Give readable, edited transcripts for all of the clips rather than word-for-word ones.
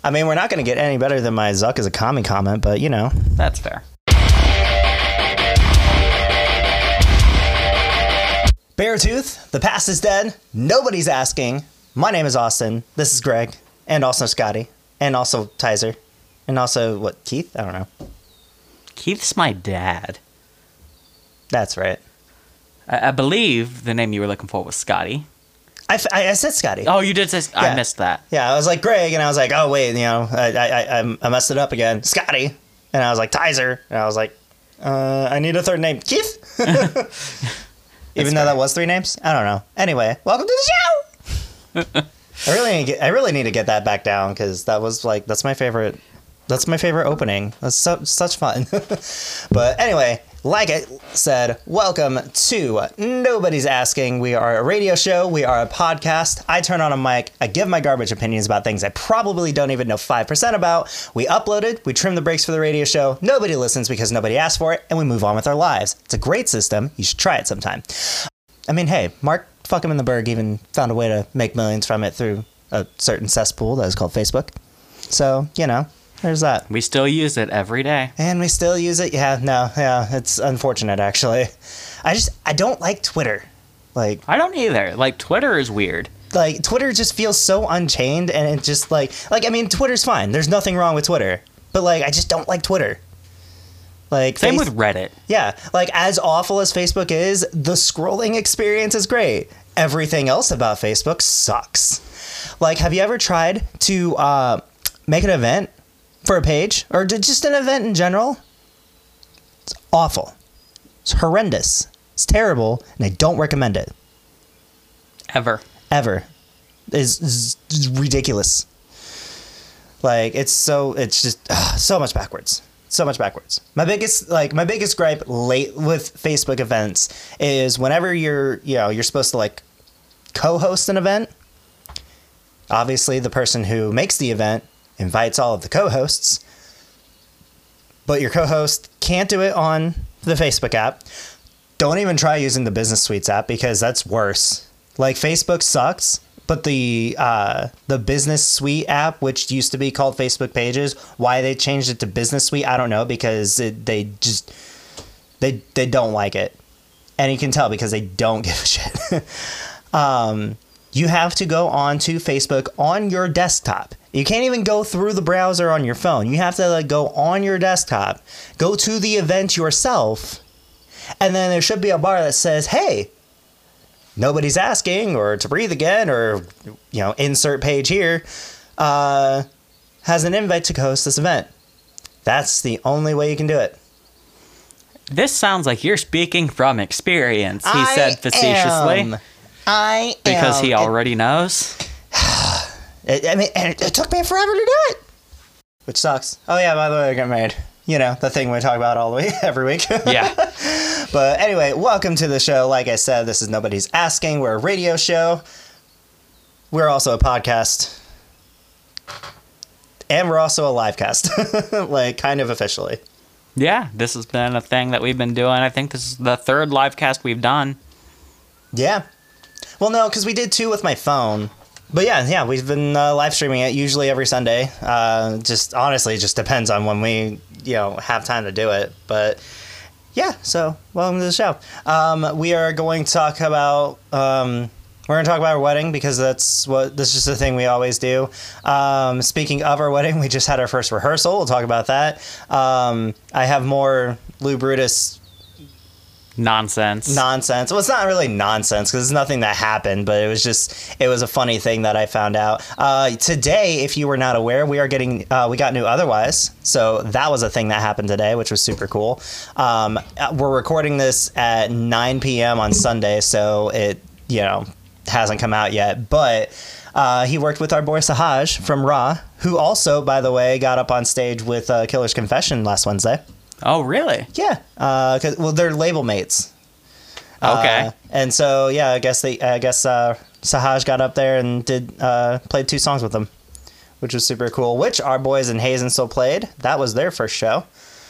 I mean, we're not going to get any better than my Zuck is a commie comment, but you know. That's fair. Beartooth, the past is dead. Nobody's asking. My name is Austin. This is Greg. And also Scotty. And also Tizer. And also, what, Keith? I don't know. Keith's my dad. That's right. I believe the name you were looking for was Scotty. I said Scotty. Oh, you did say... Yeah. I missed that. Yeah, I was like Greg, and I was like, oh, wait, you know, I messed it up again. Scotty. And I was like, Tizer. And I was like, I need a third name. Keith? Even though that was 3 names? I don't know. Anyway, welcome to the show! I really need to get that back down, because that was like, that's my favorite opening. That's such fun. But anyway, like I said, welcome to Nobody's Asking. We are a radio show. We are a podcast. I turn on a mic. I give my garbage opinions about things I probably don't even know 5% about. We upload it. We trim the breaks for the radio show. Nobody listens because nobody asked for it, and we move on with our lives. It's a great system. You should try it sometime. I mean, hey, Mark Fuck him in the Berg even found a way to make millions from it through a certain cesspool that is called Facebook. So, you know, there's that. We still use it every day. And we still use it. Yeah, it's unfortunate, actually. I don't like Twitter. Like, I don't either. Like, Twitter is weird. Like, Twitter just feels so unchained, and it just, like, I mean, Twitter's fine. There's nothing wrong with Twitter. But, like, I just don't like Twitter. Like, same with Reddit. Yeah, like, as awful as Facebook is, the scrolling experience is great. Everything else about Facebook sucks. Like, have you ever tried to make an event for a page? Or just an event in general? It's awful. It's horrendous. It's terrible, and I don't recommend it. Ever. It's ridiculous. Like, it's just so much backwards. So much backwards. My biggest gripe late with Facebook events is whenever you're supposed to, like, co-host an event. Obviously, the person who makes the event invites all of the co-hosts, but your co-host can't do it on the Facebook app. Don't even try using the Business Suites app, because that's worse. Like, Facebook sucks, but the Business Suite app, which used to be called Facebook Pages, why they changed it to Business Suite, I don't know, because they don't like it. And you can tell because they don't give a shit. You have to go onto Facebook on your desktop. You can't even go through the browser on your phone. You have to, like, go on your desktop, go to the event yourself, and then there should be a bar that says, hey, Nobody's Asking, or To Breathe Again, or, you know, insert page here, has an invite to host this event. That's the only way you can do it. This sounds like you're speaking from experience, he said facetiously. Because he already knows. It took me forever to do it. Which sucks. Oh, yeah, by the way, I got married. You know, the thing we talk about all the way, every week. Yeah. But anyway, welcome to the show. Like I said, this is Nobody's Asking. We're a radio show. We're also a podcast. And we're also a live cast. Like, kind of officially. Yeah, this has been a thing that we've been doing. I think this is the 3rd live cast we've done. Yeah. Well, no, because we did 2 with my phone. But yeah, we've been live streaming it usually every Sunday. Just honestly, it just depends on when we, have time to do it. But yeah, so welcome to the show. We are going to talk about our wedding, because that's just the thing we always do. Speaking of our wedding, we just had our first rehearsal. We'll talk about that. I have more Lou Brutus nonsense. Well, it's not really nonsense, because it's nothing that happened, but it was a funny thing that I found out. Today, if you were not aware, we got new Otherwise. So that was a thing that happened today, which was super cool. We're recording this at 9 p.m. on Sunday, so it, hasn't come out yet, but he worked with our boy Sahaj from Raw, who also, by the way, got up on stage with Killer's Confession last Wednesday. Oh, really? Yeah. They're label mates. Okay. And so, yeah, I guess Sahaj got up there and played 2 songs with them, which was super cool, which our boys in Hazen still played. That was their first show.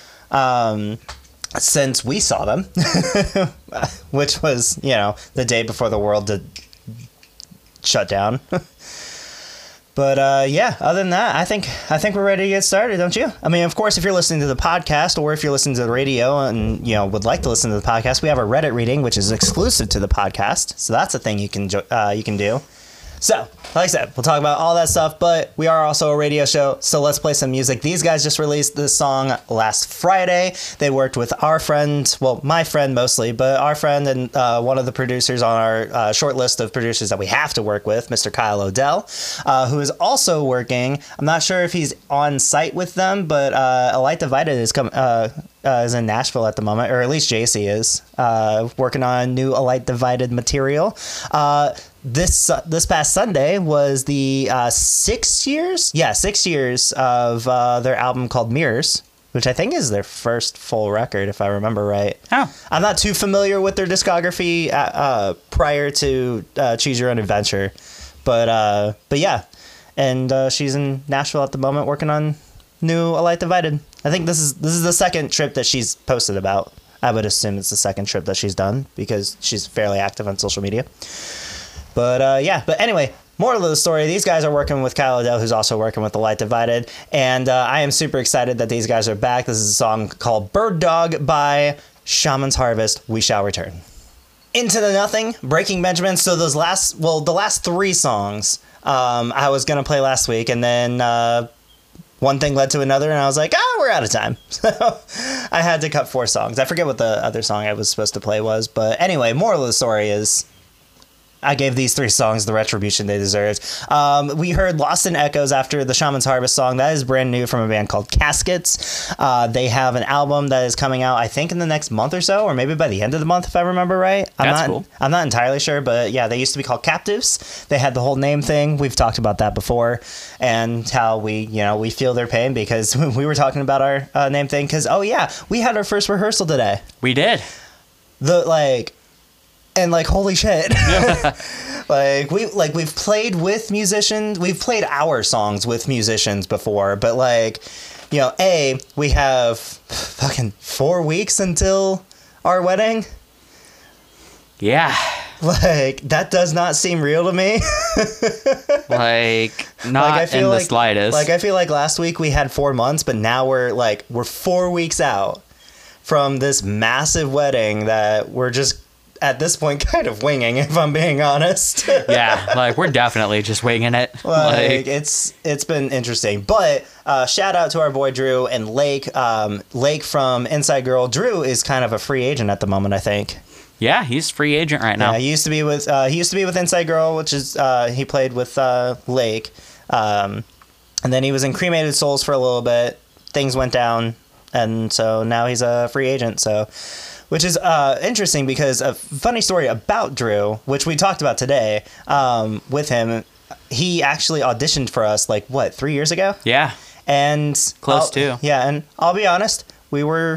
Since we saw them, which was, the day before the world did shut down. But yeah, other than that, I think we're ready to get started, don't you? I mean, of course, if you're listening to the podcast or if you're listening to the radio and would like to listen to the podcast, we have a Reddit reading which is exclusive to the podcast, so that's a thing you can do. So, like I said, we'll talk about all that stuff, but we are also a radio show, so let's play some music. These guys just released this song last Friday. They worked with our friend, well, my friend mostly, but our friend and one of the producers on our short list of producers that we have to work with, Mr. Kyle Odell, who is also working. I'm not sure if he's on site with them, but A Light Divided is in Nashville at the moment, or at least JC is, working on new A Light Divided material. This past Sunday was the 6 years? Yeah, 6 years of their album called Mirrors, which I think is their first full record, if I remember right. Oh. I'm not too familiar with their discography prior to Choose Your Own Adventure, but yeah. And she's in Nashville at the moment working on new A Light Divided. I think this is the second trip that she's posted about. I would assume it's the second trip that she's done because she's fairly active on social media. But yeah, but anyway, moral of the story, these guys are working with Kyle Odell, who's also working with The Light Divided, and I am super excited that these guys are back. This is a song called Bird Dog by Shaman's Harvest, We Shall Return. Into the Nothing, Breaking Benjamin. So the last three songs I was going to play last week, and then one thing led to another, and I was like, we're out of time. So I had to cut 4 songs. I forget what the other song I was supposed to play was, but anyway, moral of the story is I gave these 3 songs the retribution they deserved. We heard Lost in Echoes after the Shaman's Harvest song. That is brand new from a band called Caskets. They have an album that is coming out, I think, in the next month or so, or maybe by the end of the month, if I remember right. Cool. I'm not entirely sure, but yeah, they used to be called Captives. They had the whole name thing. We've talked about that before, and how we feel their pain because we were talking about our name thing. Because, we had our first rehearsal today. We did. And holy shit. We've played with musicians. We've played our songs with musicians before, but we have fucking 4 weeks until our wedding. Yeah. That does not seem real to me. Not in the slightest. I feel like last week we had 4 months, but now we're 4 weeks out from this massive wedding that we're just at this point kind of winging, if I'm being honest. Yeah, we're definitely just winging it. It's been interesting. But shout out to our boy Drew and Lake. Lake from Inside Girl. Drew is kind of a free agent at the moment, I think. Yeah, he's free agent right now. Yeah, he used to be with Inside Girl, which is he played with Lake. And then he was in Cremated Souls for a little bit. Things went down, and so now he's a free agent. So, which is interesting because a funny story about Drew, which we talked about today with him, he actually auditioned for us 3 years ago? Yeah. And close too. Yeah, and I'll be honest, we were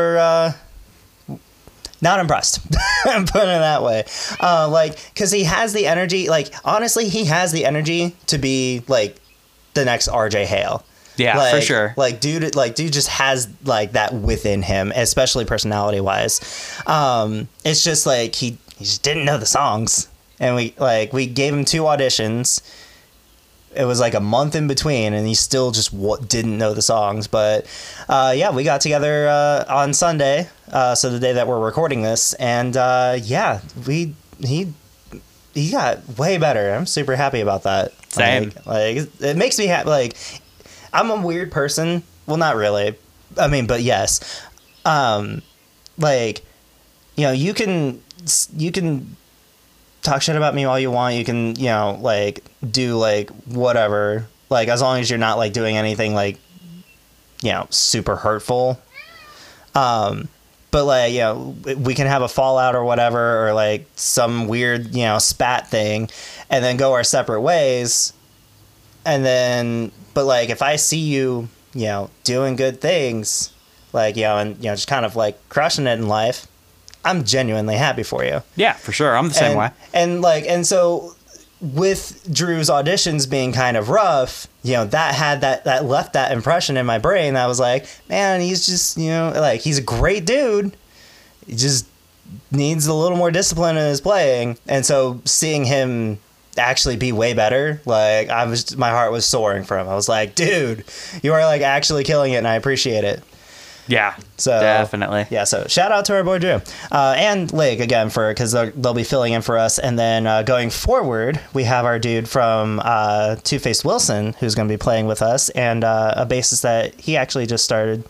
not impressed. I'm putting it that way. Because he has the energy, honestly, he has the energy to be the next RJ Hale. Yeah, for sure. Dude just has that within him, especially personality wise. It's just he just didn't know the songs, and we gave him 2 auditions. It was a month in between, and he still just didn't know the songs. But we got together on Sunday, so the day that we're recording this, and he got way better. I'm super happy about that. Same. It makes me happy. I'm a weird person. Well, not really. I mean, but yes. You can talk shit about me all you want. You can, do whatever. As long as you're not doing anything super hurtful. But we can have a fallout or whatever, or some weird, spat thing, and then go our separate ways. And then, but if I see you, doing good things, and just kind of crushing it in life, I'm genuinely happy for you. Yeah, for sure. I'm the same way. And so with Drew's auditions being kind of rough, that left that impression in my brain. I was like, man, he's just, he's a great dude. He just needs a little more discipline in his playing. And so seeing him actually be way better. Like my heart was soaring for him. I was like, dude, you are like actually killing it, and I appreciate it. Yeah, so definitely. Yeah, so shout out to our boy Drew and Lake again because they'll be filling in for us. And then going forward, we have our dude from Two-Faced Wilson who's going to be playing with us, and a bassist that he actually just started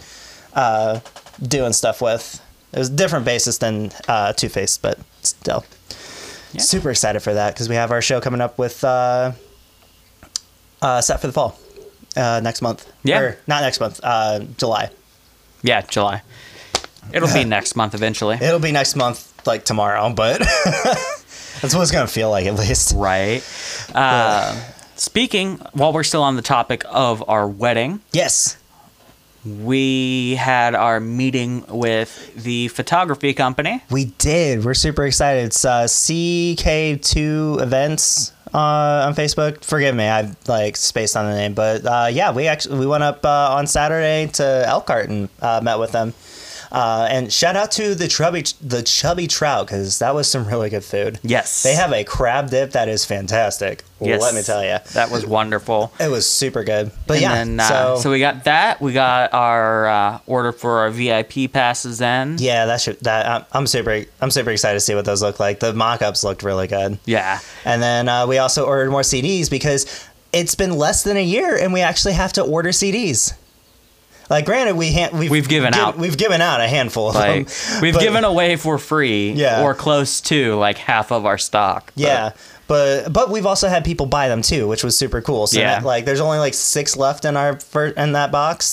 doing stuff with. It was a different bassist than Two-Faced, but still super excited for that because we have our show coming up with Set for the Fall next month. Yeah, or not next month, July. Yeah, July. It'll be next month eventually. It'll be next month, like tomorrow, but that's what it's going to feel like at least. Right. Speaking, while we're still on the topic of our wedding. Yes. We had our meeting with the photography company. We did. We're super excited. It's CK2 Events on Facebook. Forgive me, I like spaced on the name, but yeah, we went up on Saturday to Elkhart and met with them. And shout out to the Chubby Trout because that was some really good food. Yes, they have a crab dip that is fantastic. Yes, let me tell you, that was wonderful. It was super good. But and then, so we got that. We got our order for our VIP passes in. Yeah, I'm super excited to see what those look like. The mock-ups looked really good. Yeah, and then we also ordered more CDs because it's been less than a year and we actually have to order CDs. Like, granted, we've given out a handful of them. We've given away for free, or close to like half of our stock. Yeah, but we've also had people buy them too, which was super cool. So that, there's only like 6 left in in that box,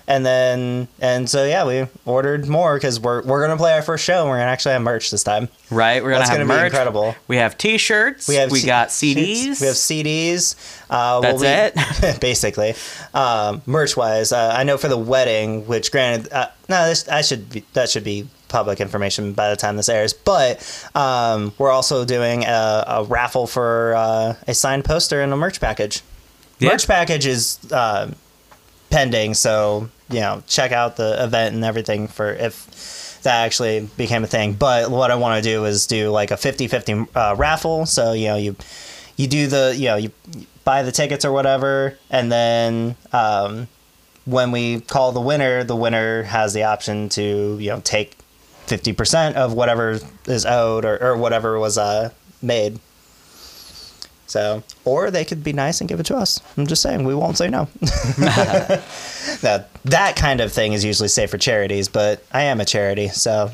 and so yeah, we ordered more because we're gonna play our first show and we're gonna actually have merch this time. Right, we're gonna have merch. Be incredible. We have T-shirts. We got CDs. We have CDs. That's it. Basically, merch wise, I know for the wedding, which granted, that should be public information by the time this airs. But we're also doing a raffle for a signed poster and a merch package. Yeah. Merch package is pending, so check out the event and everything for if that actually became a thing. But what I want to do is do like a 50-50 raffle. So you do you buy the tickets or whatever, and then when we call the winner has the option to take 50% of whatever is owed or whatever was made. So, or they could be nice and give it to us. I'm just saying, we won't say no. That kind of thing is usually safe for charities, but I am a charity, so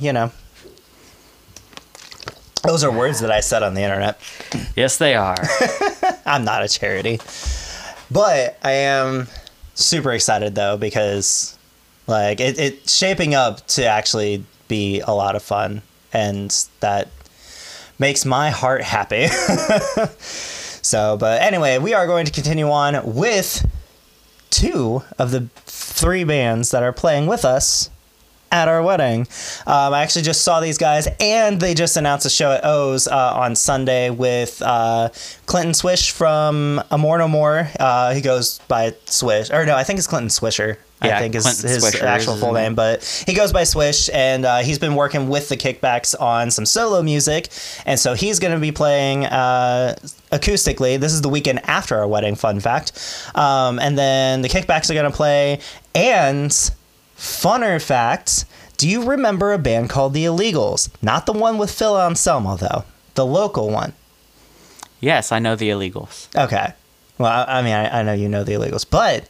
those are words that I said on the internet. Yes, they are. I'm not a charity, but I am super excited though because it's shaping up to actually be a lot of fun, and that makes my heart happy. So, but anyway, we are going to continue on with 2 of the 3 bands that are playing with us at our wedding. I actually just saw these guys, and they just announced a show at O's on Sunday with Clinton Swish from Amore No More. He goes by Swish, or no, I think it's Clinton Swisher. I think is his Swisher actual full name, but he goes by Swish, and he's been working with the Kickbacks on some solo music, and so he's going to be playing acoustically. This is the weekend after our wedding, fun fact. And then the Kickbacks are going to play, and funner fact, do you remember a band called The Illegals? Not the one with Phil Anselmo, though. The local one. Yes, I know The Illegals. Okay. Well, I mean, I know you know The Illegals, but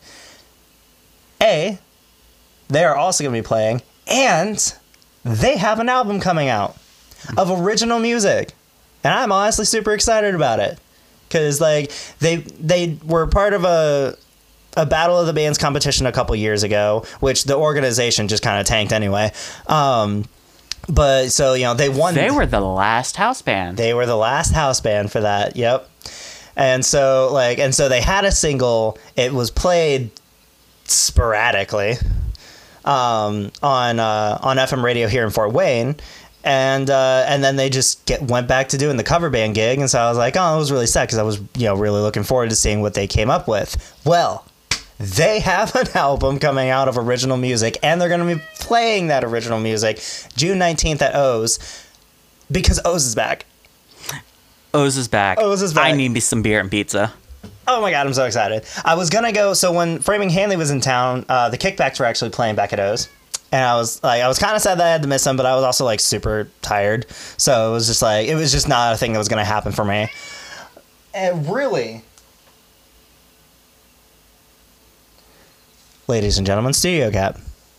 they are also going to be playing, and they have an album coming out of original music, and I'm honestly super excited about it because they were part of a Battle of the Bands competition a couple years ago, which the organization just kind of tanked anyway. But so they won. They were the last house band. They were the last house band for that. Yep. And so they had a single. It was played sporadically on FM radio here in Fort Wayne, and then they just went back to doing the cover band gig, and so I was like, oh, it was really sad because I was really looking forward to seeing what they came up with. Well, they have an album coming out of original music, and they're going to be playing that original music June 19th at O's because O's is back. O's is back. O's is back. I need me some beer and pizza. Oh my God, I'm so excited. I was going to go, so when Framing Hanley was in town, the Kickbacks were actually playing back at O's. And I was kind of sad that I had to miss them, but I was also like super tired. So it was just not a thing that was going to happen for me. And really, ladies and gentlemen, Studio Cat.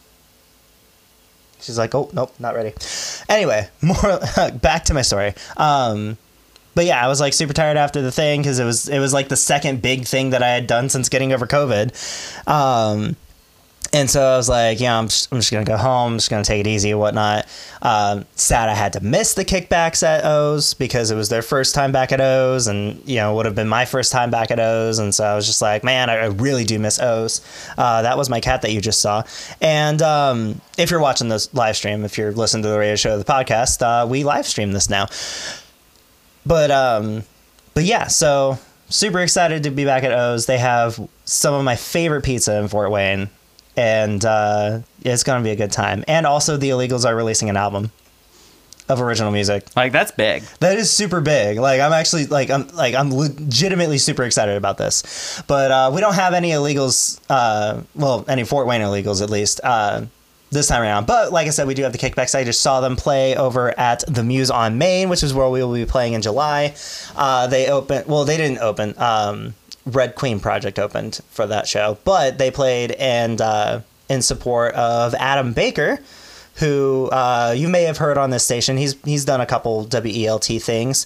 She's like, oh, nope, not ready. Anyway, more back to my story. But yeah, I was like super tired after the thing because it was like the second big thing that I had done since getting over COVID. And so I was like, yeah, I'm just going to go home. I'm just going to take it easy and whatnot. Sad I had to miss the Kickbacks at O's because it was their first time back at O's and, you know, would have been my first time back at O's. And so I was just like, man, I really do miss O's. That was my cat that you just saw. And if you're watching this live stream, if you're listening to the radio show or the podcast, we live stream this now. But yeah, so super excited to be back at O's. They have some of my favorite pizza in Fort Wayne. And it's going to be a good time. And also the Illegals are releasing an album of original music. Like, that's big. That is super big. Like, I'm actually I'm legitimately super excited about this. But we don't have any Illegals, any Fort Wayne Illegals at least, this time around. But like I said, we do have the Kickbacks. I just saw them play over at the Muse on Main, which is where we will be playing in July. They didn't open. Red Queen Project opened for that show, but they played and in support of Adam Baker, who you may have heard on this station. He's done a couple WELT things,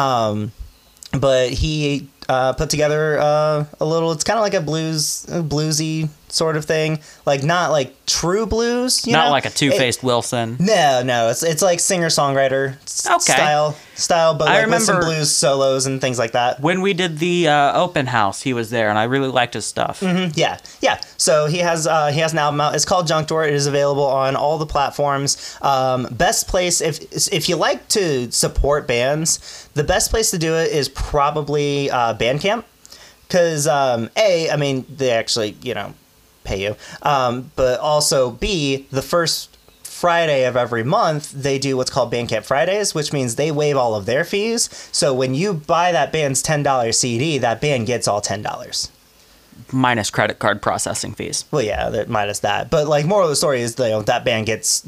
but he put together a little. It's kind of like a bluesy sort of thing, like not like true blues, not like a Two-Faced Wilson. No, it's like singer-songwriter style, but like with some blues solos and things like that. When we did the open house, he was there, and I really liked his stuff. Mm-hmm. Yeah. So he has an album out. It's called Junk Door. It is available on all the platforms. Best place if you like to support bands, the best place to do it is probably Bandcamp, because they actually pay you, but also B, the first Friday of every month they do what's called Bandcamp Fridays, which means they waive all of their fees. So when you buy that band's $10 CD, that band gets all $10 minus credit card processing fees. Well, yeah, minus that. But like, moral of the story is that band gets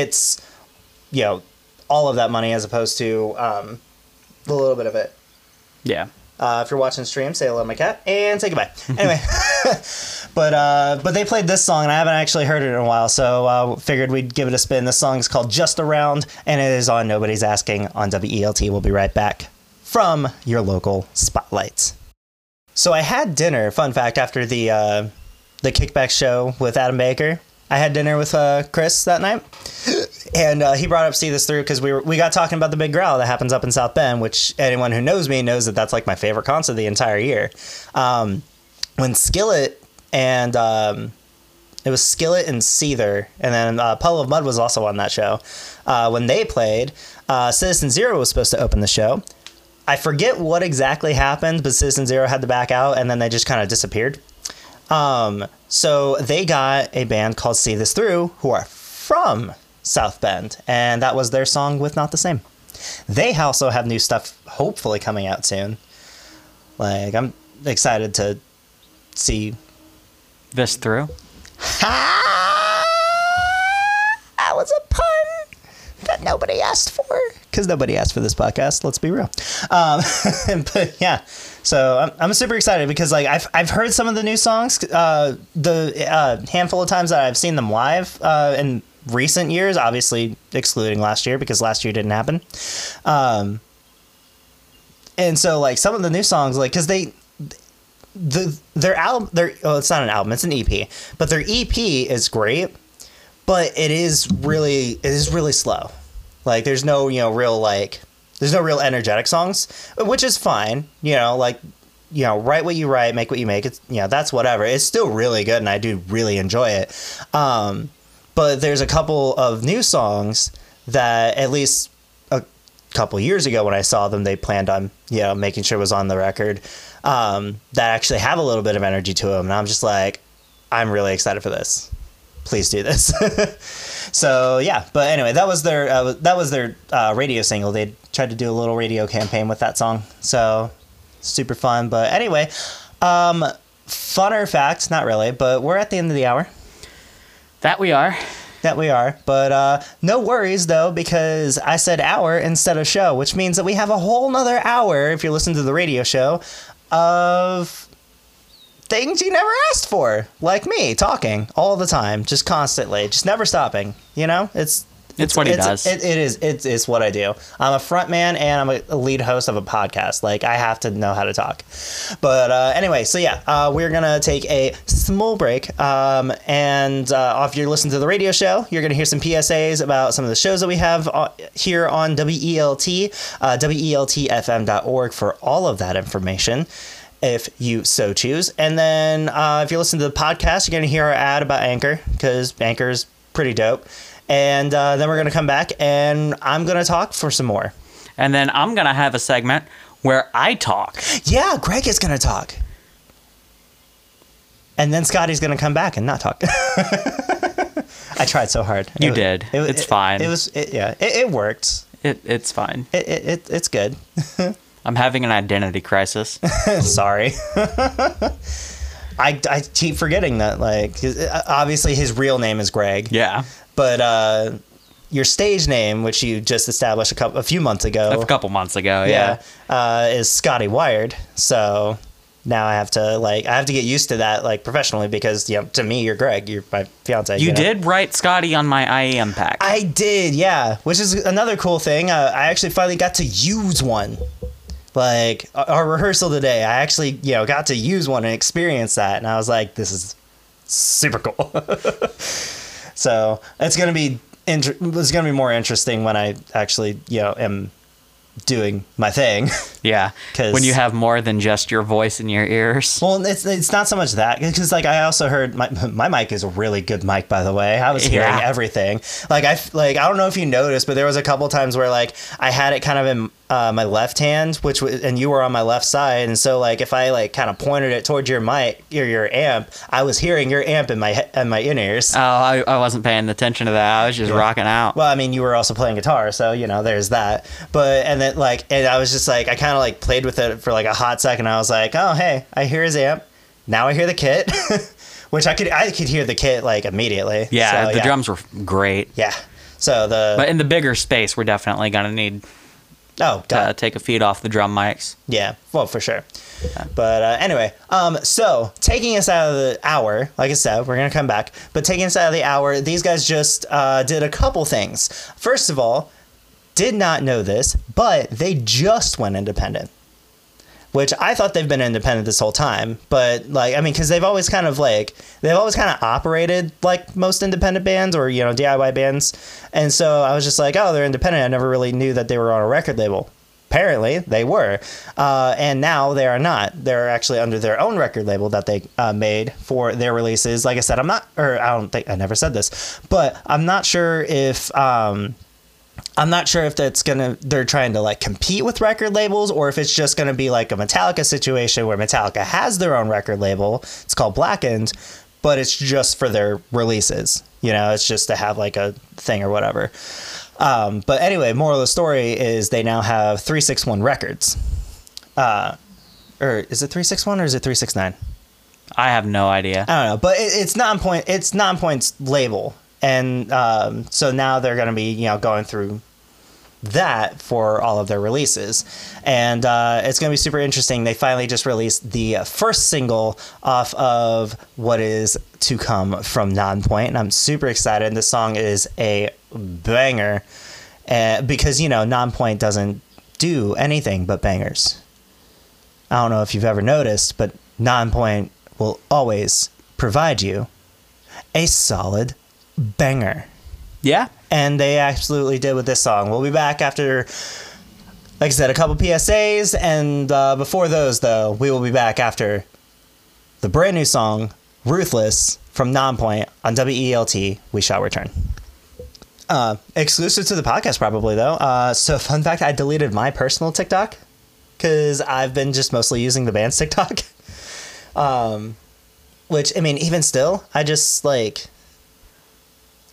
all of that money as opposed to a little bit of it. Yeah. If you're watching the stream, say hello to my cat and say goodbye. Anyway, but they played this song and I haven't actually heard it in a while, so figured we'd give it a spin. This song is called Just Around, and it is on Nobody's Asking on WELT. We'll be right back from your local spotlights. So I had dinner, fun fact, after the Kickback show with Adam Baker. I had dinner with Chris that night, and he brought up See This Through because we got talking about the Big Growl that happens up in South Bend, which anyone who knows me knows that's like my favorite concert the entire year. When Skillet and it was Skillet and Seether, and then Puddle of Mudd was also on that show. When they played, Citizen Zero was supposed to open the show. I forget what exactly happened, but Citizen Zero had to back out, and then they just kind of disappeared. So they got a band called See This Through, who are from South Bend, and that was their song with Not the Same. They also have new stuff hopefully coming out soon. Like, I'm excited to see this through. That was a pun that nobody asked for, because nobody asked for this podcast, let's be real. But yeah, so I'm super excited because like I've heard some of the new songs, the handful of times that I've seen them live in recent years, obviously excluding last year because last year didn't happen. And so like some of the new songs, like, because their album, it's not an album, it's an EP, but their EP is great, but it is really slow. Like, there's no real energetic songs, which is fine. Write what you write, make what you make. It's that's whatever. It's still really good, and I do really enjoy it. But there's a couple of new songs that at least a couple years ago when I saw them, they planned on making sure it was on the record, that actually have a little bit of energy to them, and I'm just like, I'm really excited for this. please do this. So yeah, but anyway, that was their radio single. They tried to do a little radio campaign with that song, so super fun. But anyway, funner fact, not really, but we're at the end of the hour. That we are. But no worries though, because I said hour instead of show, which means that we have a whole nother hour, if you're listening to the radio show, of things you never asked for, like me talking all the time, just constantly, just never stopping. You know, it's what he does. It's what I do. I'm a front man and I'm a lead host of a podcast. Like, I have to know how to talk. But anyway, so yeah, we're gonna take a small break. And if you're listening to the radio show, you're gonna hear some PSAs about some of the shows that we have here on WELT, WELTFM.org for all of that information, if you so choose. And then if you're listening to the podcast, you're going to hear our ad about Anchor, because Anchor's pretty dope. And then we're going to come back, and I'm going to talk for some more. And then I'm going to have a segment where I talk. Yeah, Greg is going to talk. And then Scotty's going to come back and not talk. I tried so hard. You did. It's fine. It worked. It's fine. It's good. I'm having an identity crisis. Sorry. I keep forgetting that, like, obviously his real name is Greg. Yeah. But your stage name, which you just established a few months ago. A couple months ago, yeah. Is Scotty Wired. So now I have to get used to that, like, professionally, because, to me, you're Greg. You're my fiance. You did write Scotty on my IEM pack. I did, yeah. Which is another cool thing. I actually finally got to use one. Like, our rehearsal today, I actually, got to use one and experience that. And I was like, this is super cool. So it's going to be more interesting when I actually, am doing my thing. Yeah. When you have more than just your voice in your ears. Well, it's not so much that, because, like, I also heard my mic is a really good mic, by the way. I was hearing everything. Like, I don't know if you noticed, but there was a couple times where, like, I had it kind of in my left hand, and you were on my left side, and so, like, if I, like, kind of pointed it towards your mic or your amp, I was hearing your amp in my in-ears. Oh, I wasn't paying attention to that. I was just rocking out. Well, I mean, you were also playing guitar, so there's that. But and I was just like, I kind of like played with it for like a hot second. I was like, oh hey, I hear his amp. Now I hear the kit, which I could hear the kit like immediately. Yeah, so, the drums were great. Yeah. So but in the bigger space, we're definitely gonna need. To take a feed off the drum mics. Yeah, well, for sure. Yeah. But anyway, so taking us out of the hour, like I said, we're going to come back. But taking us out of the hour, these guys just did a couple things. First of all, did not know this, but they just went independent. Which I thought they've been independent this whole time, but like, I mean, because they've always kind of operated like most independent bands or, DIY bands. And so I was just like, oh, they're independent. I never really knew that they were on a record label. Apparently they were. And now they are not. They're actually under their own record label that they made for their releases. Like I said, I never said this, but I'm not sure if they're trying to like compete with record labels, or if it's just going to be like a Metallica situation where Metallica has their own record label. It's called Blackened, but it's just for their releases. It's just to have like a thing or whatever. But anyway, moral of the story is they now have 361 Records. Or is it 361 or is it 369? I have no idea. I don't know, but it's Nonpoint. It's Nonpoint's label. And so now they're going to be, going through that for all of their releases. And it's going to be super interesting. They finally just released the first single off of what is to come from Nonpoint. And I'm super excited. This song is a banger because, Nonpoint doesn't do anything but bangers. I don't know if you've ever noticed, but Nonpoint will always provide you a solid banger. Yeah. And they absolutely did with this song. We'll be back after, like I said, a couple PSAs. And before those, though, we will be back after the brand new song, Ruthless, from Nonpoint on WELT. We shall return. Exclusive to the podcast, probably, though. So, fun fact, I deleted my personal TikTok because I've been just mostly using the band's TikTok. Which, I mean, even still, I just, like...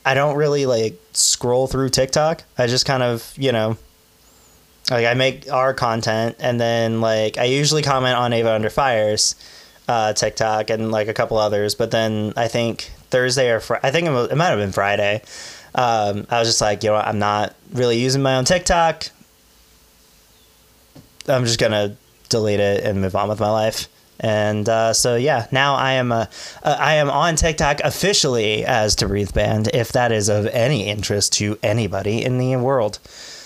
I don't really like scroll through TikTok. I just kind of, like I make our content, and then like I usually comment on Ava Under Fire's TikTok and like a couple others. But then I think Thursday or I think it might have been Friday. I was just like, I'm not really using my own TikTok. I'm just gonna delete it and move on with my life. And so yeah, now I am on TikTok officially as To Breathe Band, if that is of any interest to anybody in the world.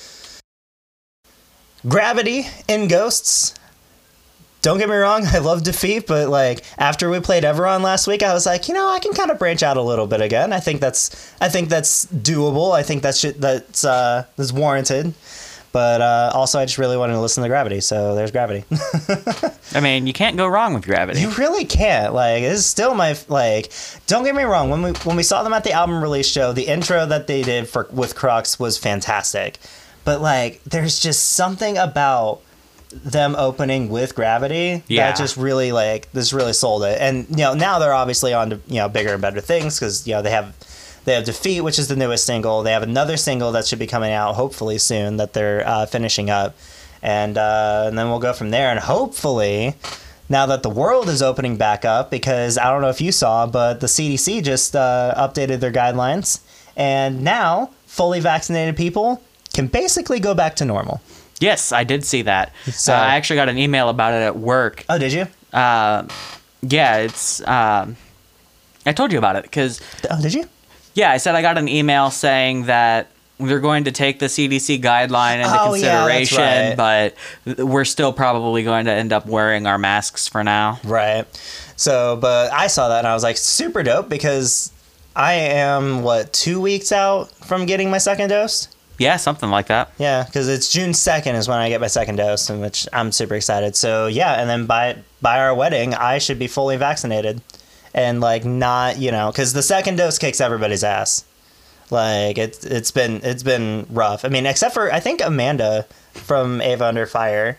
Gravity in Ghosts. Don't get me wrong, I love Defeat, but like after we played Everon last week, I was like, I can kind of branch out a little bit again. I think that's doable. I think that's warranted. But also, I just really wanted to listen to Gravity, so there's Gravity. I mean, you can't go wrong with Gravity. You really can't. Like, it's still my Don't get me wrong. When we saw them at the album release show, the intro that they did with Crux was fantastic. But like, there's just something about them opening with Gravity that just really really sold it. And now they're obviously on to bigger and better things because they have Defeat, which is the newest single. They have another single that should be coming out hopefully soon that they're finishing up, and then we'll go from there. And hopefully, now that the world is opening back up, because I don't know if you saw, but the CDC just updated their guidelines, and now fully vaccinated people can basically go back to normal. Yes, I did see that. So I actually got an email about it at work. Oh, did you? Yeah, it's. I told you about it because. Oh, did you? Yeah, I said I got an email saying that they're going to take the CDC guideline into consideration, yeah, but we're still probably going to end up wearing our masks for now. Right. So, but I saw that and I was like, super dope, because I am, 2 weeks out from getting my second dose? Yeah, something like that. Yeah, because it's June 2nd is when I get my second dose, in which I'm super excited. So, yeah, and then by our wedding, I should be fully vaccinated. And not, because the second dose kicks everybody's ass. Like it's been rough. I mean, except for I think Amanda from Ava Under Fire.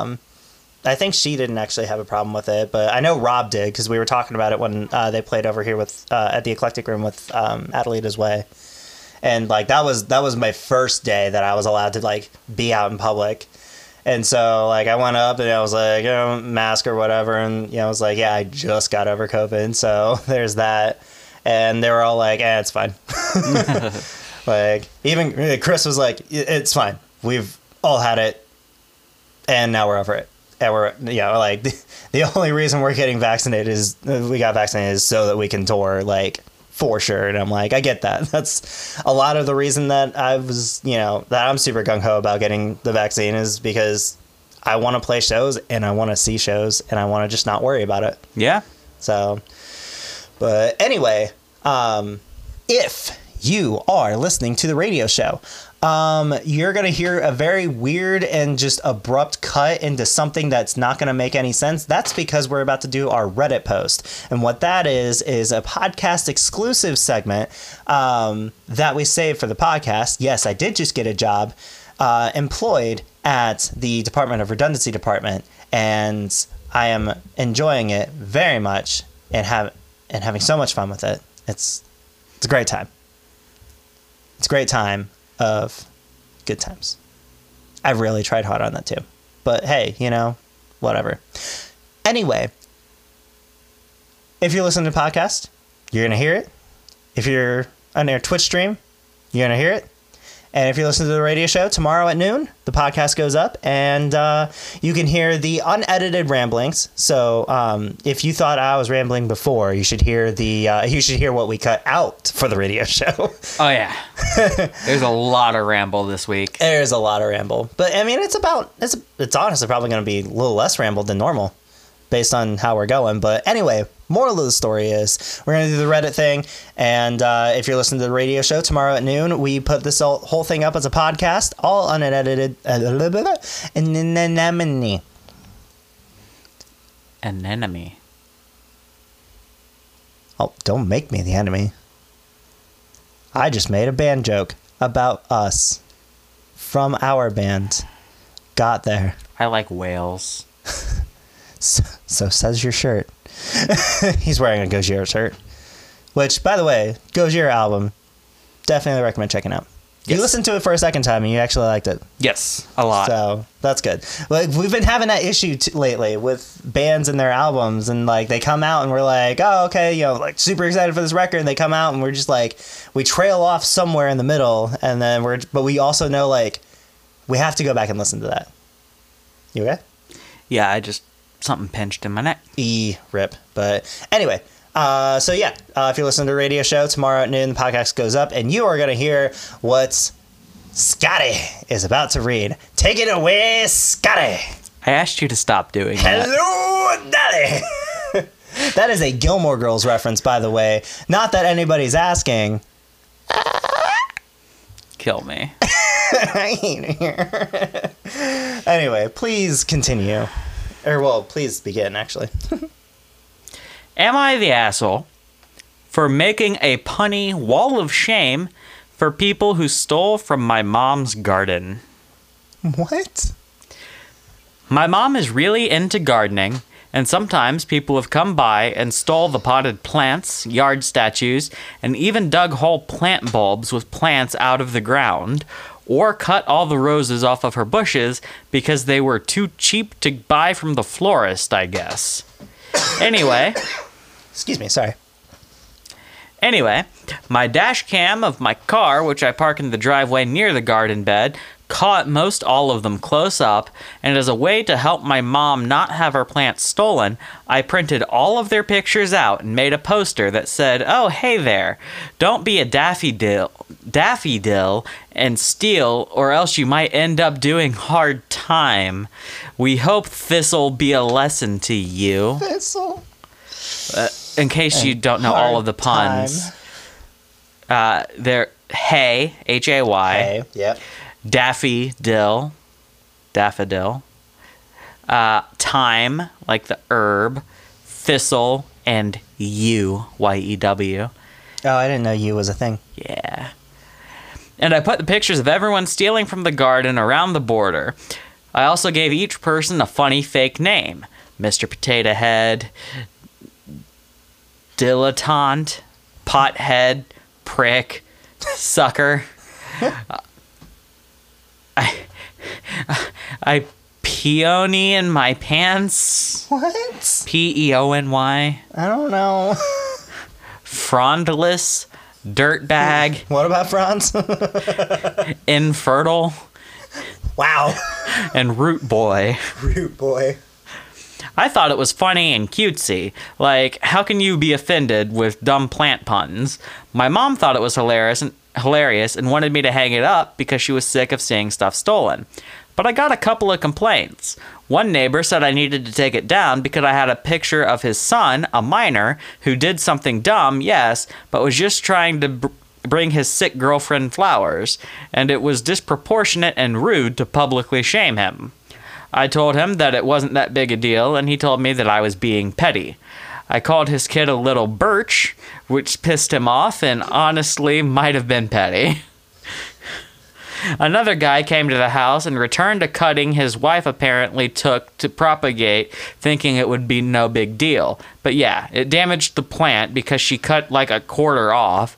I think she didn't actually have a problem with it, but I know Rob did, because we were talking about it when they played over here with at the Eclectic Room with Adelita's Way, and that was my first day that I was allowed to be out in public. And so, I went up and I was like, mask or whatever. And, I was like, yeah, I just got over COVID. So there's that. And they were all like, it's fine. Even Chris was like, it's fine. We've all had it. And now we're over it. And we're, the only reason we're getting vaccinated we got vaccinated is so that we can tour, for sure. And I'm like, I get that. That's a lot of the reason that I was, that I'm super gung-ho about getting the vaccine, is because I want to play shows and I want to see shows and I want to just not worry about it. Yeah. So, but anyway, if you are listening to the radio show, you're going to hear a very weird and just abrupt cut into something that's not going to make any sense. That's because we're about to do our Reddit post. And what that is a podcast exclusive segment that we saved for the podcast. Yes, I did just get a job employed at the Department of Redundancy Department, and I am enjoying it very much and having so much fun with it. It's a great time. It's a great time of good times. I really tried hard on that too. But hey, whatever. Anyway, if you're listening to the podcast, you're going to hear it. If you're on our Twitch stream, you're going to hear it. And if you're listening to the radio show, tomorrow at noon, the podcast goes up, and you can hear the unedited ramblings. So if you thought I was rambling before, you should hear what we cut out for the radio show. Oh yeah, there's a lot of ramble this week. There's a lot of ramble, but I mean, it's honestly probably going to be a little less ramble than normal, based on how we're going. But anyway, moral of the story is we're going to do the Reddit thing. And if you're listening to the radio show tomorrow at noon, we put this whole thing up as a podcast, all unedited. Anemone. An enemy. Oh, don't make me the enemy. I just made a band joke about us from our band. Got there. I like whales. So says your shirt. He's wearing a Gojira shirt. Which, by the way, Gojira album, definitely recommend checking out. Yes. You listened to it for a second time and you actually liked it. Yes, a lot. So that's good. Like we've been having that issue lately with bands and their albums, and like they come out and we're like, oh, okay, you know, like super excited for this record. And they come out and we're just like, we trail off somewhere in the middle, and then but we also know like we have to go back and listen to that. You okay? Yeah, something pinched in my neck. Rip. But anyway. So yeah, if you listen to the radio show tomorrow at noon, the podcast goes up, and you are going to hear what Scotty is about to read. Take it away, Scotty. I asked you to stop doing that. Hello, Daddy. That is a Gilmore Girls reference, by the way. Not that anybody's asking. Kill me. I hate it here. Anyway, please continue. Or, well, please begin, actually. Am I the asshole for making a punny wall of shame for people who stole from my mom's garden? What? My mom is really into gardening, and sometimes people have come by and stole the potted plants, yard statues, and even dug whole plant bulbs with plants out of the ground, or cut all the roses off of her bushes because they were too cheap to buy from the florist, I guess. Anyway... Excuse me, sorry. Anyway, my dash cam of my car, which I park in the driveway near the garden bed, caught most all of them close up, and as a way to help my mom not have her plants stolen, I printed all of their pictures out and made a poster that said, "Oh, hey there, don't be a daffodil and steal, or else you might end up doing hard time. We hope this'll be a lesson to you." Thistle. In case you don't know all of the puns, they're hay, Hay, Hey, yep. daffodil, thyme, like the herb, thistle, and yew, Y-E-W. Oh, I didn't know you was a thing. Yeah. And I put the pictures of everyone stealing from the garden around the border. I also gave each person a funny fake name. Mr. Potato Head, dilettante, pothead, prick, sucker. I peony in my pants. What? P-E-O-N-Y. I don't know. Frondless, dirtbag, What about Franz? infertile, Wow. and root boy. Root boy. I thought it was funny and cutesy. Like, how can you be offended with dumb plant puns? My mom thought it was hilarious and wanted me to hang it up because she was sick of seeing stuff stolen. But I got a couple of complaints. One neighbor said I needed to take it down because I had a picture of his son, a minor, who did something dumb, yes, but was just trying to bring his sick girlfriend flowers, and it was disproportionate and rude to publicly shame him. I told him that it wasn't that big a deal, and he told me that I was being petty. I called his kid a little birch, which pissed him off and honestly might have been petty. Another guy came to the house and returned a cutting his wife apparently took to propagate, thinking it would be no big deal. But yeah, it damaged the plant because she cut like a quarter off.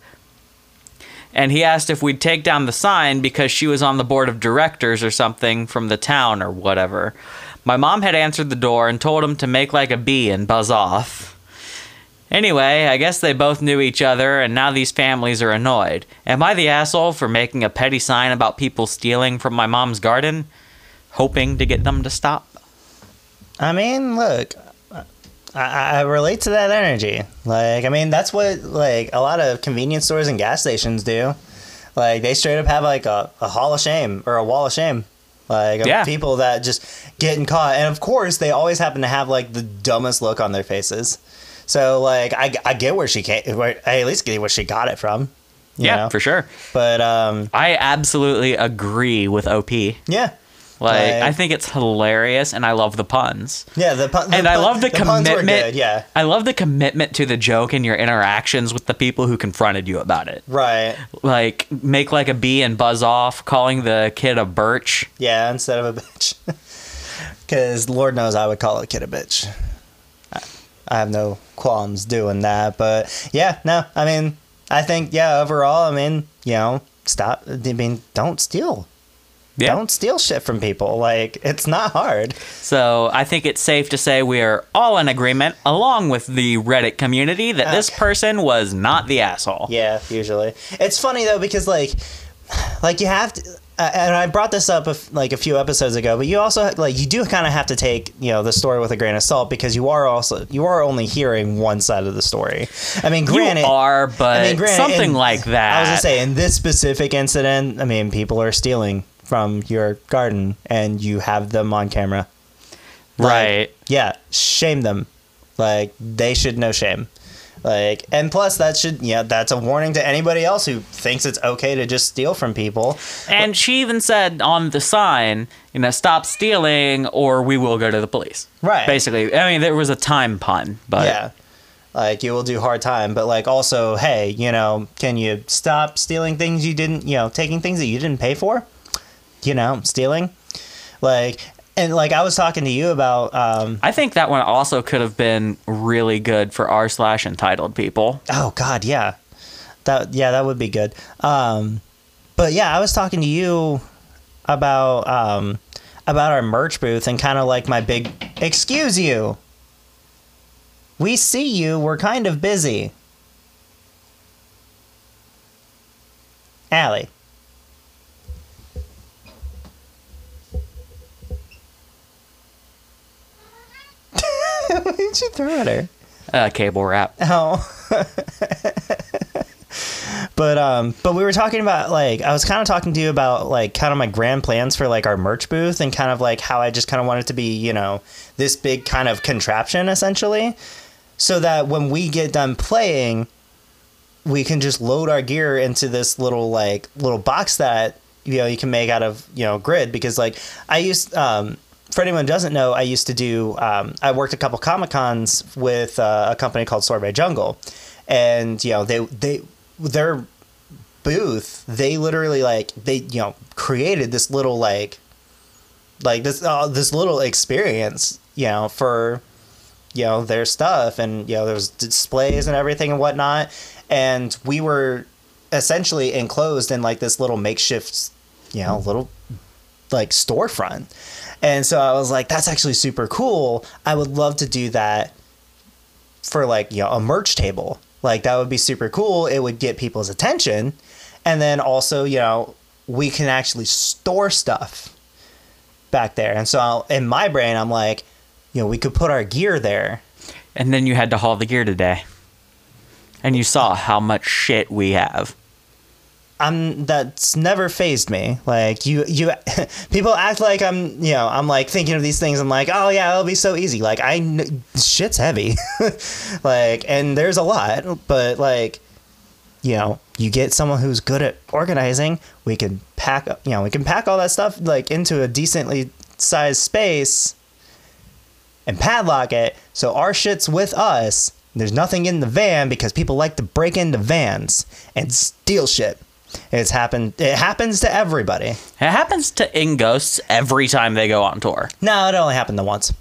And he asked if we'd take down the sign because she was on the board of directors or something from the town or whatever. My mom had answered the door and told him to make like a bee and buzz off. Anyway, I guess they both knew each other, and now these families are annoyed. Am I the asshole for making a petty sign about people stealing from my mom's garden, hoping to get them to stop? I mean, look, I relate to that energy. Like, I mean, that's what, like, a lot of convenience stores and gas stations do. Like, they straight up have, like, a hall of shame, or a wall of shame. Like, of people that just getting caught. And, of course, they always happen to have, like, the dumbest look on their faces. So, like, I get where she came, I at least get where she got it from. You know? For sure. But, I absolutely agree with OP. Yeah. Like, I think it's hilarious, and I love the puns. Yeah, I love the commitment. Puns were good, yeah. I love the commitment to the joke in your interactions with the people who confronted you about it. Right. Like, make like a bee and buzz off, calling the kid a birch. Yeah, instead of a bitch. Because Lord knows I would call a kid a bitch. I have no qualms doing that, but yeah, no, I mean, I think, yeah, overall, I mean, don't steal. Yeah. Don't steal shit from people. Like, it's not hard. So I think it's safe to say we are all in agreement, along with the Reddit community, that this person was not the asshole. Yeah, usually. It's funny, though, because, like you have to... and I brought this up a few episodes ago, but you also, like, you do kind of have to take, the story with a grain of salt, because you are only hearing one side of the story. I mean, granted... something like that. I was going to say, in this specific incident, I mean, people are stealing from your garden and you have them on camera. Right. Yeah, shame them. Like, they should know shame. Like, and plus that's a warning to anybody else who thinks it's okay to just steal from people. And she even said on the sign, stop stealing or we will go to the police. Right. Basically. I mean, there was a time pun, but yeah. Like, you will do hard time, but, like, also, hey, can you stop stealing things you didn't, taking things that you didn't pay for? Stealing. Like, and, like, I was talking to you about... I think that one also could have been really good for r/entitled people. Oh, God, yeah. That would be good. But, yeah, I was talking to you about our merch booth and kind of like my big... Excuse you. We see you. We're kind of busy. Allie. What did you throw at her? Cable wrap. Oh. But we were talking about, like, I was kind of talking to you about, like, kind of my grand plans for, like, our merch booth and kind of, like, how I just kind of want it to be, this big kind of contraption, essentially, so that when we get done playing, we can just load our gear into this little box that, you can make out of, grid, because, like, I used... for anyone who doesn't know, I used to do... I worked a couple Comic-Cons with a company called Sorbet Jungle. And, their booth, they literally, created this little, this little experience, for, their stuff. And, there was displays and everything and whatnot. And we were essentially enclosed in, like, this little makeshift, little, like, storefront. And so I was like, that's actually super cool. I would love to do that for, like, a merch table. Like, that would be super cool. It would get people's attention. And then also, we can actually store stuff back there. And so in my brain, I'm like, we could put our gear there. And then you had to haul the gear today. And you saw how much shit we have. That's never fazed me. Like, you people act like I'm like thinking of these things. I'm like, oh yeah, it'll be so easy. Like, shit's heavy. Like, and there's a lot, but, like, you get someone who's good at organizing, we can pack all that stuff, like, into a decently sized space and padlock it. So our shit's with us. There's nothing in the van because people like to break into vans and steal shit. It happens to everybody. It happens to InGhosts every time they go on tour. No, it only happened once.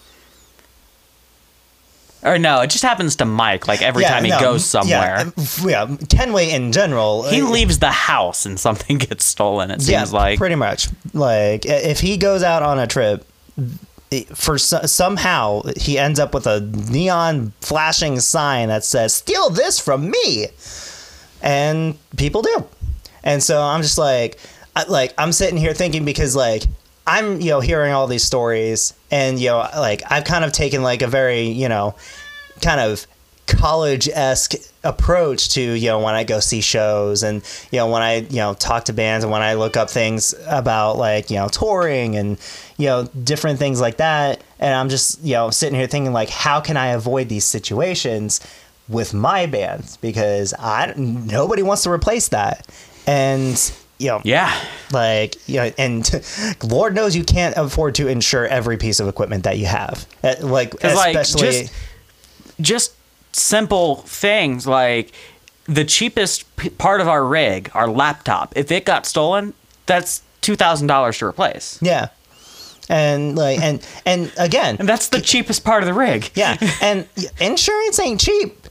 Or no, it just happens to Mike, like, every time he goes somewhere. Yeah, Kenway in general. He leaves the house and something gets stolen, it seems like. Pretty much. Like, if he goes out on a trip, somehow he ends up with a neon flashing sign that says, "Steal this from me." And people do. And so I'm just like I'm sitting here thinking, because, like, I'm, hearing all these stories and, like, I've kind of taken, like, a very, kind of college-esque approach to, when I go see shows and, when I, talk to bands and when I look up things about, like, touring and, different things like that. And I'm just, sitting here thinking, like, how can I avoid these situations with my bands? Because nobody wants to replace that. And, like, and Lord knows you can't afford to insure every piece of equipment that you have. Like, especially... Like, just simple things, like, the cheapest part of our rig, our laptop, if it got stolen, that's $2,000 to replace. Yeah. And, like, and again... And that's the cheapest part of the rig. Yeah. And insurance ain't cheap.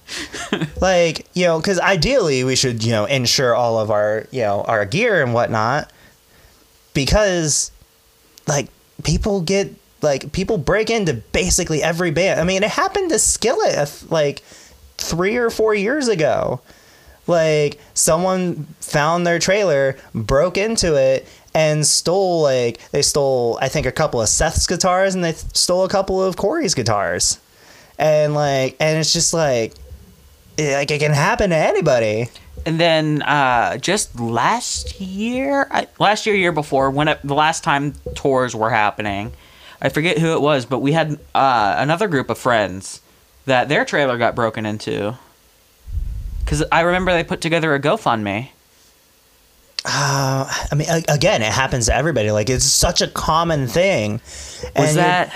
Like, because ideally we should, insure all of our, our gear and whatnot, because like people break into basically every band. I mean, it happened to Skillet like 3 or 4 years ago. Like, someone found their trailer, broke into it, and stole, I think, a couple of Seth's guitars, and they stole a couple of Corey's guitars. And it's just like it can happen to anybody. And then just last year, year before, the last time tours were happening, I forget who it was, but we had another group of friends that their trailer got broken into. Because I remember they put together a GoFundMe. I mean, again, it happens to everybody. Like, it's such a common thing. I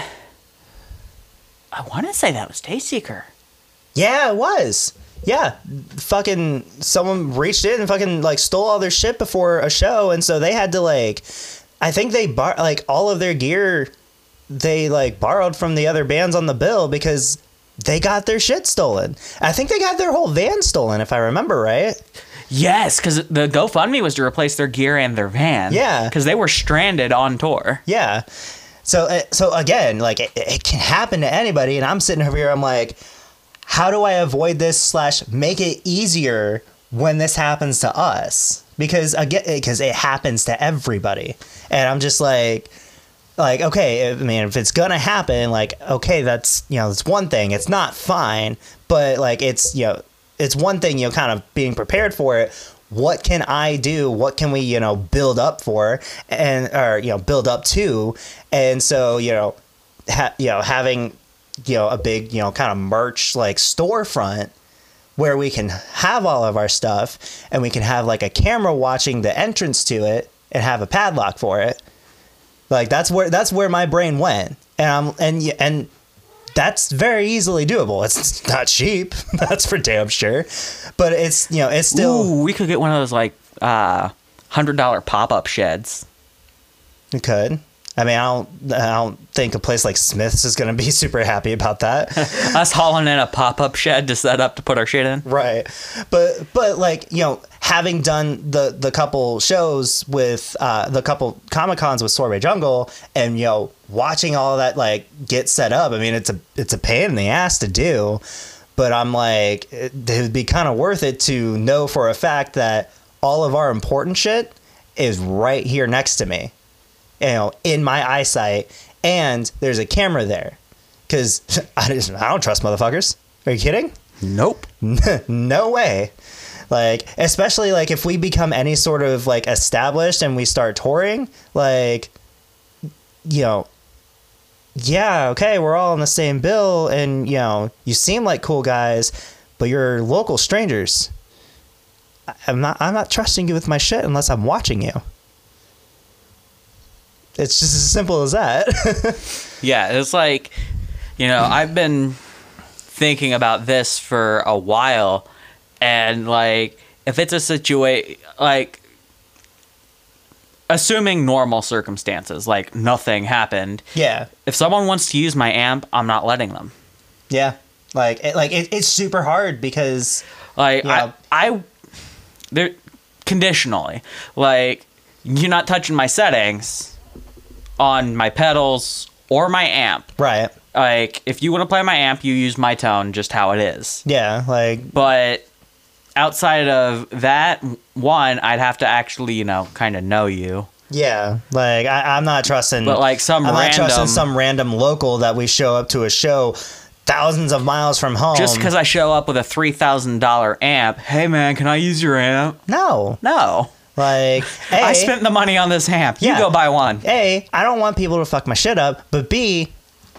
want to say that was Dayseeker. Yeah, it was. Yeah, fucking someone reached in and fucking stole all their shit before a show, and so they had to I think they all of their gear they borrowed from the other bands on the bill because they got their shit stolen. I think they got their whole van stolen, if I remember right. Yes, because the GoFundMe was to replace their gear and their van. Yeah, because they were stranded on tour. Yeah, so again, it can happen to anybody, and I'm sitting over here, I'm like, how do I avoid this / make it easier when this happens to us? Because it happens to everybody, and I'm just like, okay, I mean, if it's gonna happen, okay, that's it's one thing. It's not fine, but it's it's one thing, kind of being prepared for it. What can I do? What can we build up for build up to? And so having a big kind of merch storefront where we can have all of our stuff, and we can have a camera watching the entrance to it and have a padlock for it. That's where my brain went, and that's very easily doable. It's not cheap, that's for damn sure, but it's it's still. Ooh, we could get one of those $100 pop-up sheds. We could. I mean, I don't think a place like Smith's is going to be super happy about that. Us hauling in a pop-up shed to set up to put our shit in. Right. But having done the couple shows with the couple Comic-Cons with Sorbet Jungle, and watching all of that get set up, I mean, it's a pain in the ass to do, but I'm like, it would be kind of worth it to know for a fact that all of our important shit is right here next to me. In my eyesight, and there's a camera there, because I don't trust motherfuckers. Are you kidding? Nope. No way. Especially if we become any sort of established and we start touring, yeah, okay, we're all on the same bill, and you seem like cool guys, but you're local strangers. I'm not trusting you with my shit unless I'm watching you. It's just as simple as that. Yeah, it's I've been thinking about this for a while, and if it's a situation assuming normal circumstances, nothing happened. Yeah. If someone wants to use my amp, I'm not letting them. Yeah. It's super hard because they're conditionally, you're not touching my settings on my pedals or my amp. Right. If you want to play my amp, you use my tone just how it is. Yeah, But outside of that, I'd have to actually, kind of know you. Yeah, I'm not trusting. But not trusting some random local that we show up to a show thousands of miles from home. Just because I show up with a $3,000 amp, hey man, can I use your amp? No. A, I spent the money on this amp. You go buy one. A, I don't want people to fuck my shit up, but B,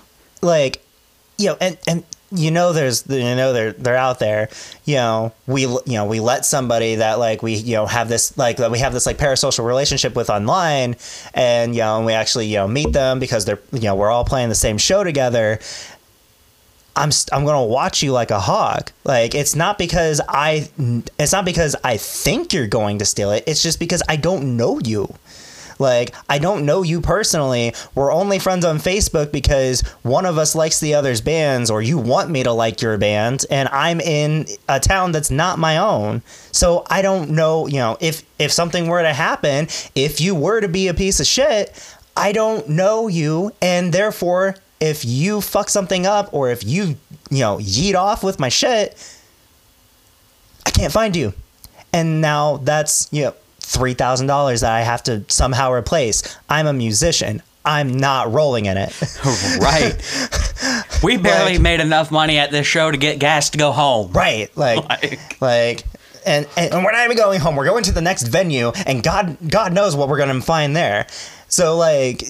and they're out there. We let somebody that we have this parasocial relationship with online, and and we actually meet them because they're we're all playing the same show together. I'm gonna watch you like a hawk. It's not because I think you're going to steal it. It's just because I don't know you. Like, I don't know you personally. We're only friends on Facebook because one of us likes the other's bands, or you want me to like your band, and I'm in a town that's not my own. So I don't know, if something were to happen, if you were to be a piece of shit, I don't know you, and therefore, if you fuck something up, or if you, yeet off with my shit, I can't find you. And now that's, $3,000 that I have to somehow replace. I'm a musician. I'm not rolling in it. Right. We barely made enough money at this show to get gas to go home. Right. And we're not even going home. We're going to the next venue, and God knows what we're going to find there. So,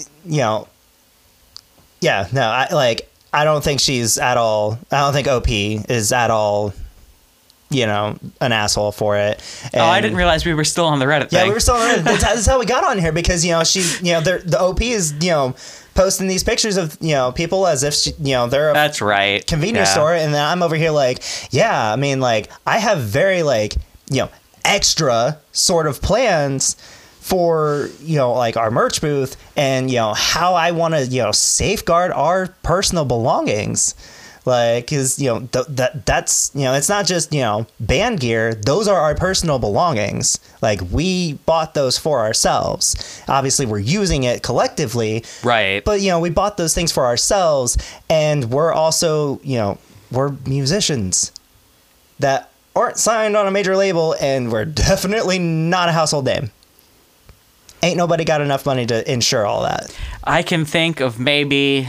yeah, no, I don't think she's at all. I don't think OP is at all, an asshole for it. And, I didn't realize we were still on the Reddit thing. Yeah, we were still on the Reddit. That's how we got on here, because, the OP is, posting these pictures of, people as if, they're a That's right. convenience store. And then I'm over here I have very, extra sort of plans for, our merch booth, and, how I want to, safeguard our personal belongings. Because, that's, it's not just, band gear. Those are our personal belongings. We bought those for ourselves. Obviously, we're using it collectively. Right. But, we bought those things for ourselves. And we're also, we're musicians that aren't signed on a major label. And we're definitely not a household name. Ain't nobody got enough money to insure all that. I can think of maybe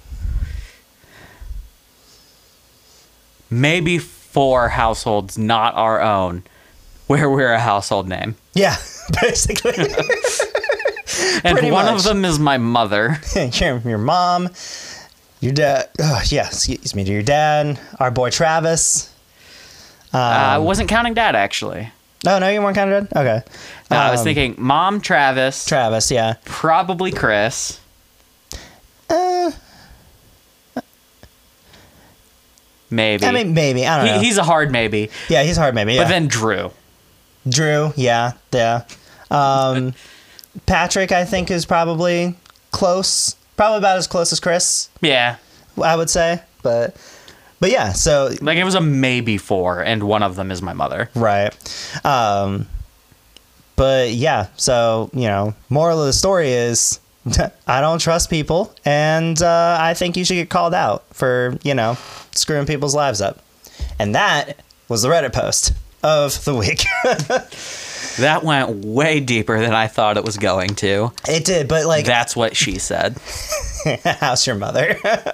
4 households not our own where we're a household name. Yeah, basically. And Pretty one much. of them is my mother. Your mom, your dad. Oh, yeah, excuse me. Your dad, our boy Travis. I wasn't counting dad, actually. No, you weren't counting dad? Okay. No, I was thinking mom, Travis. Travis, yeah. Probably Chris. Maybe. I mean, maybe. I don't know. He's a hard maybe. Yeah, he's a hard maybe. Yeah. But then Drew. Drew, yeah. Patrick, I think, is probably close. Probably about as close as Chris, Yeah. I would say. But yeah, so... It was a maybe 4, and one of them is my mother. Right. But yeah, so, moral of the story is I don't trust people, and I think you should get called out for, screwing people's lives up. And that was the Reddit post of the week. That went way deeper than I thought it was going to. It did, but That's what she said. how's your mother?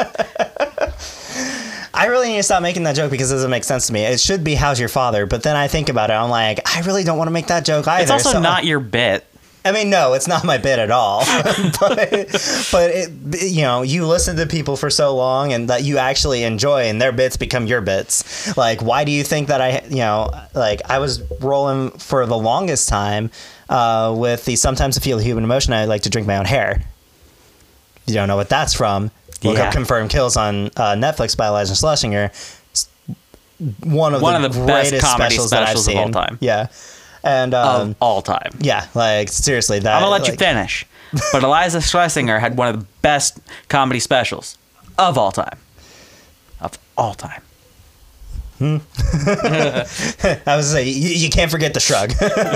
I really need to stop making that joke because it doesn't make sense to me. It should be how's your father, but then I think about it, I'm like, I really don't want to make that joke either. It's also not your bit. I mean, no, it's not my bit at all. but it, you listen to people for so long and that you actually enjoy, and their bits become your bits. Why do you think that I was rolling for the longest time with the sometimes I feel human emotion, I like to drink my own hair. You don't know what that's from. Look up Confirmed Kills on Netflix by Elijah Schlesinger. It's one of the best greatest comedy specials that I've specials seen. of all time. Yeah. And Of all time. yeah, seriously, that I'm going to let you finish. But Elijah Schlesinger had one of the best comedy specials of all time. Of all time. I was say you can't forget the shrug.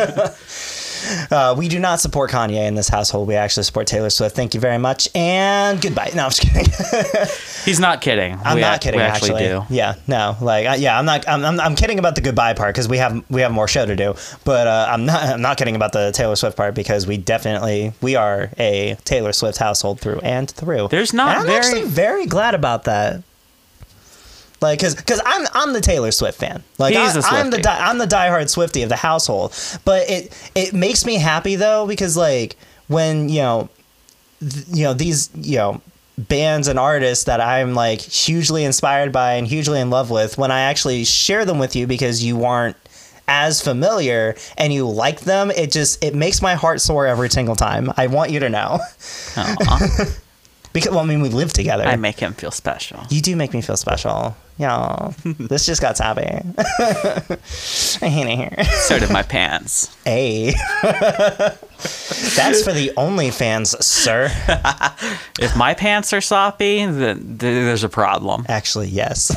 We do not support Kanye in this household. We actually support Taylor Swift. Thank you very much, and goodbye. No, I'm just kidding. He's not kidding. I'm not kidding. We actually do. Yeah, no, I'm not. I'm kidding about the goodbye part because we have more show to do. But I'm not kidding about the Taylor Swift part because we are a Taylor Swift household through and through. There's not and I'm actually very glad about that. Because I'm the Taylor Swift fan. He's a I'm Swiftie. I'm the diehard Swiftie of the household. But it makes me happy though because when these bands and artists that I'm hugely inspired by and hugely in love with, when I actually share them with you because you aren't as familiar and you like them, it makes my heart soar every single time. I want you to know. Because, well, I mean, we live together. I make him feel special. You do make me feel special. Yeah. This just got sappy. I hate it here. So did my pants. Hey. That's for the OnlyFans, sir. If my pants are soppy, then there's a problem. Actually, yes.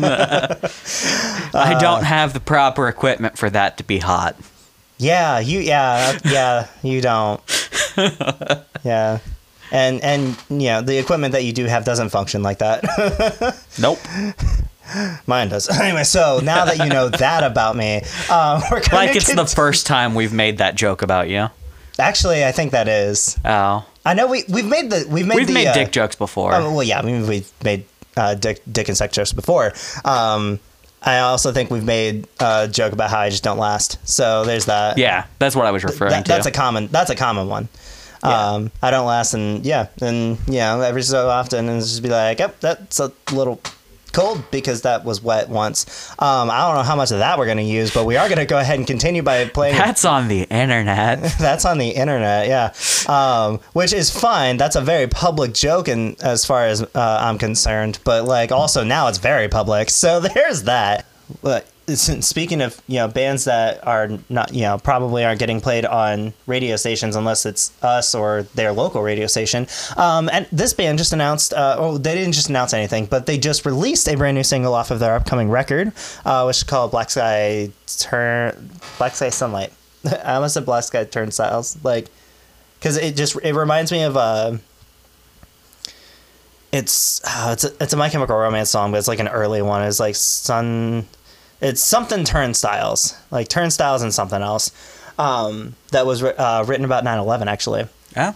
I don't have the proper equipment for that to be hot. Yeah, you don't. Yeah. And the equipment that you do have doesn't function like that. Nope. Mine does. Anyway, so now that you know that about me, we're gonna Like it's the first time we've made that joke about you. Actually, I think that is. Oh. I know we've made dick jokes before. Oh, well, yeah, I mean, we've made dick and sex jokes before. I also think we've made a joke about how I just don't last. So there's that. Yeah, that's what I was referring to. That's a common one. Yeah. I don't last, and every so often, and just be like, yep, that's a little cold because that was wet once. I don't know how much of that we're going to use, but we are going to go ahead and continue by playing. That's on the internet. That's on the internet, yeah. Which is fine. That's a very public joke, and as far as I'm concerned, but like also now it's very public. So there's that. But speaking of bands that are not probably aren't getting played on radio stations unless it's us or their local radio station, and this band just announced they didn't just announce anything, but they just released a brand new single off of their upcoming record, which is called Black Sky Sunlight. I almost said Black Sky Turnstiles, like, because it reminds me of it's a My Chemical Romance song, but it's like an early one. It's like It's something Turnstiles, like Turnstiles and something else, that was written about 9/11 actually. Yeah.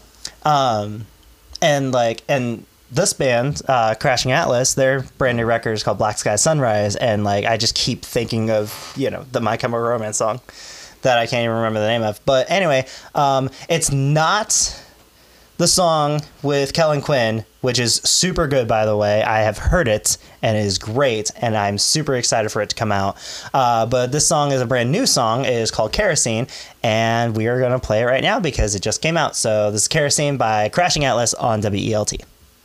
And this band, Crashing Atlas, their brand new record is called Black Sky Sunrise, and like I just keep thinking of the My Chemical Romance song that I can't even remember the name of. But anyway, it's not the song with Kellen Quinn, which is super good, by the way. I have heard it, and it is great, and I'm super excited for it to come out. But this song is a brand new song. It is called Kerosene, and we are going to play it right now because it just came out. So this is Kerosene by Crashing Atlas on WELT.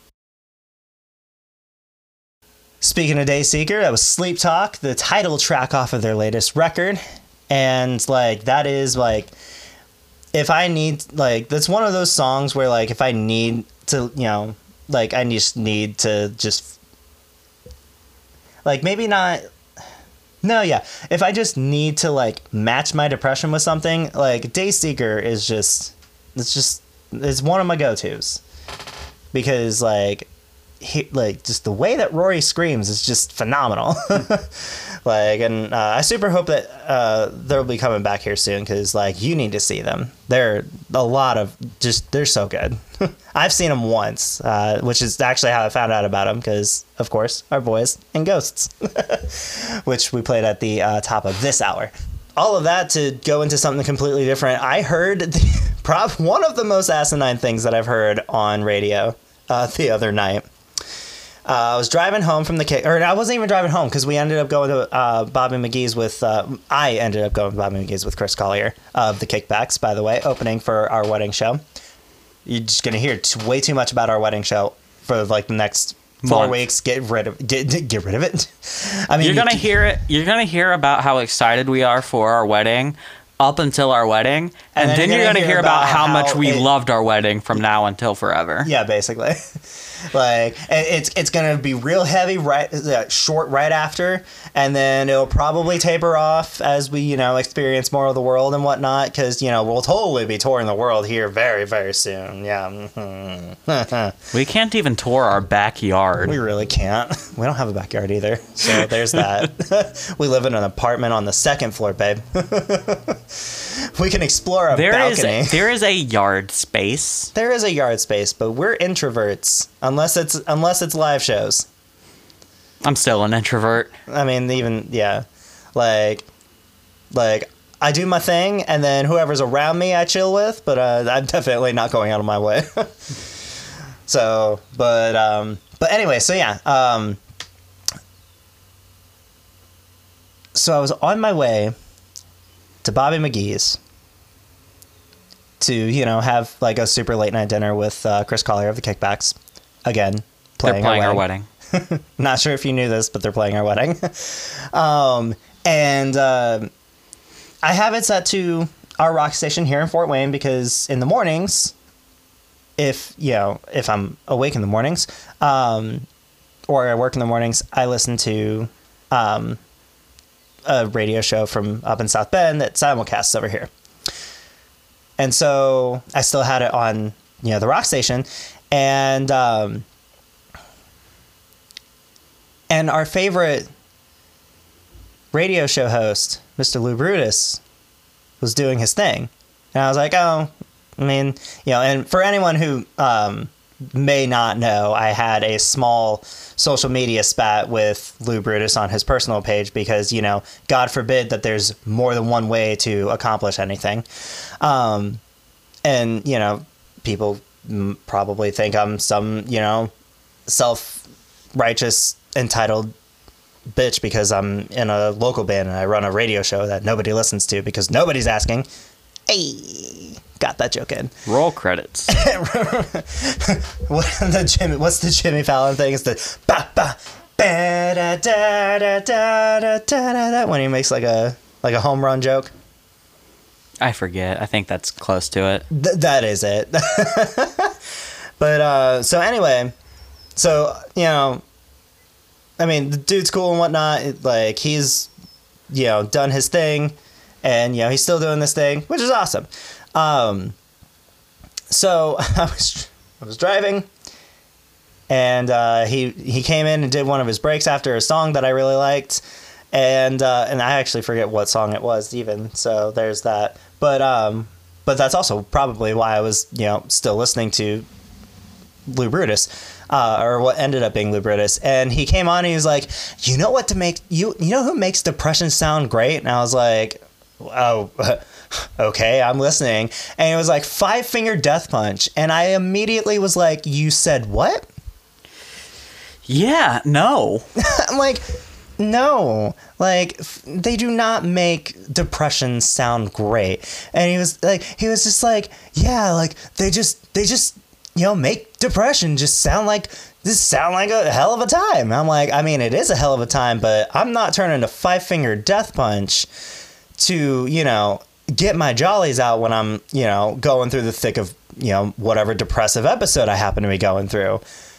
Speaking of Dayseeker, that was Sleep Talk, the title track off of their latest record. And, like, that is, like, if I need, like, that's one of those songs where, like, if I need to, like, I just need to just, like, maybe not, no, yeah. If I just need to, like, match my depression with something, like, Dayseeker is just, it's one of my go-tos. Because, like, just the way that Rory screams is just phenomenal. Like, and I super hope that they'll be coming back here soon, because like you need to see them. They're they're so good. I've seen them once, which is actually how I found out about them, because of course our boys and Ghosts, which we played at the top of this hour. All of that to go into something completely different. I heard one of the most asinine things that I've heard on radio the other night. I was driving home from or I wasn't even driving home, because we ended up going to Bobby McGee's with, I ended up going to Bobby McGee's with Chris Collier of the Kickbacks, by the way, opening for our wedding show. You're just going to hear way too much about our wedding show for like the next 4 weeks. Get rid of it. I mean, you're going to hear it. You're going to hear about how excited we are for our wedding up until our wedding, and then you're going to hear about how much we loved our wedding from now until forever. Yeah, basically. Like, it's gonna be real heavy short right after, and then it'll probably taper off as we experience more of the world and whatnot, because we'll totally be touring the world here very, very soon. Yeah. Mm-hmm. We can't even tour our backyard. We really can't. We don't have a backyard either, so there's that. We live in an apartment on the second floor, babe. We can explore a balcony. There is a yard space. There is a yard space, but we're introverts unless it's live shows. I'm still an introvert. I mean, even like I do my thing, and then whoever's around me I chill with, but I'm definitely not going out of my way. So, but anyway, so yeah. So I was on my way to Bobby McGee's to, have like a super late night dinner with Chris Collier of the Kickbacks. again, They're playing playing our our wedding. wedding. Not sure if you knew this, but they're playing our wedding. I have it set to our rock station here in Fort Wayne because in the mornings, if I'm awake in the mornings, or I work in the mornings, I listen to a radio show from up in South Bend that simulcasts over here. And so I still had it on, the rock station, and our favorite radio show host, Mr. Lou Brutus, was doing his thing. And I was like, and for anyone who may not know, I had a small social media spat with Lou Brutus on his personal page because, God forbid that there's more than one way to accomplish anything. People probably think I'm some, self-righteous, entitled bitch because I'm in a local band and I run a radio show that nobody listens to because nobody's asking. Hey, got that joke in. Roll credits. What's the Jimmy Fallon thing? It's the ba ba ba da da da da da da da when he makes like a home run joke. I forget. I think that's close to it. That is it. But so anyway, the dude's cool and whatnot. He's, done his thing, and he's still doing this thing, which is awesome. So I was driving, and he came in and did one of his breaks after a song that I really liked, and I actually forget what song it was even. So there's that. But that's also probably why I was still listening to Lou Brutus, or what ended up being Lou Brutus. And he came on and he was like, you know who makes depression sound great? And I was like, oh, okay, I'm listening. And it was like Five Finger Death Punch. And I immediately was like, you said what? Yeah, no. I'm like, no, they do not make depression sound great. And he was just like, yeah, they just make depression just sound like a hell of a time. And I'm like, it is a hell of a time, but I'm not turning to Five Finger Death Punch to, get my jollies out when I'm, going through the thick of, whatever depressive episode I happen to be going through.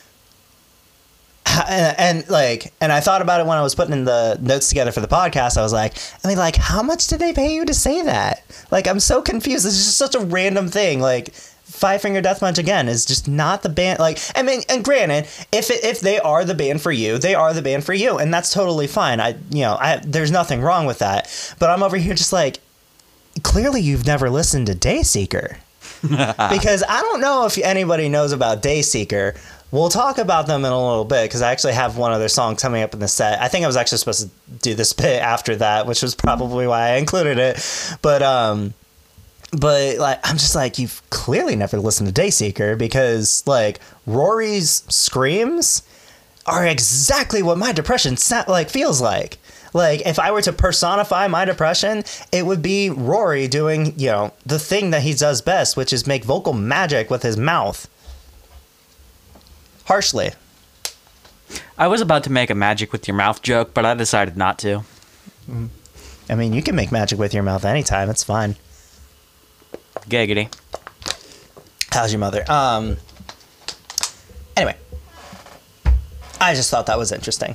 And I thought about it when I was putting in the notes together for the podcast. I was like, how much did they pay you to say that? I'm so confused. It's just such a random thing. Five Finger Death Punch, again, is just not the band. And granted, if they are the band for you, they are the band for you, and that's totally fine. There's nothing wrong with that. But I'm over here just clearly you've never listened to Dayseeker. Because I don't know if anybody knows about Dayseeker. We'll talk about them in a little bit because I actually have one other song coming up in the set. I think I was actually supposed to do this bit after that, which was probably why I included it. But I'm just you've clearly never listened to Dayseeker because Rory's screams are exactly what my depression feels like. If I were to personify my depression, it would be Rory doing, the thing that he does best, which is make vocal magic with his mouth. Harshly. I was about to make a magic with your mouth joke, but I decided not to. You can make magic with your mouth anytime. It's fine. Giggity. How's your mother? Anyway. I just thought that was interesting.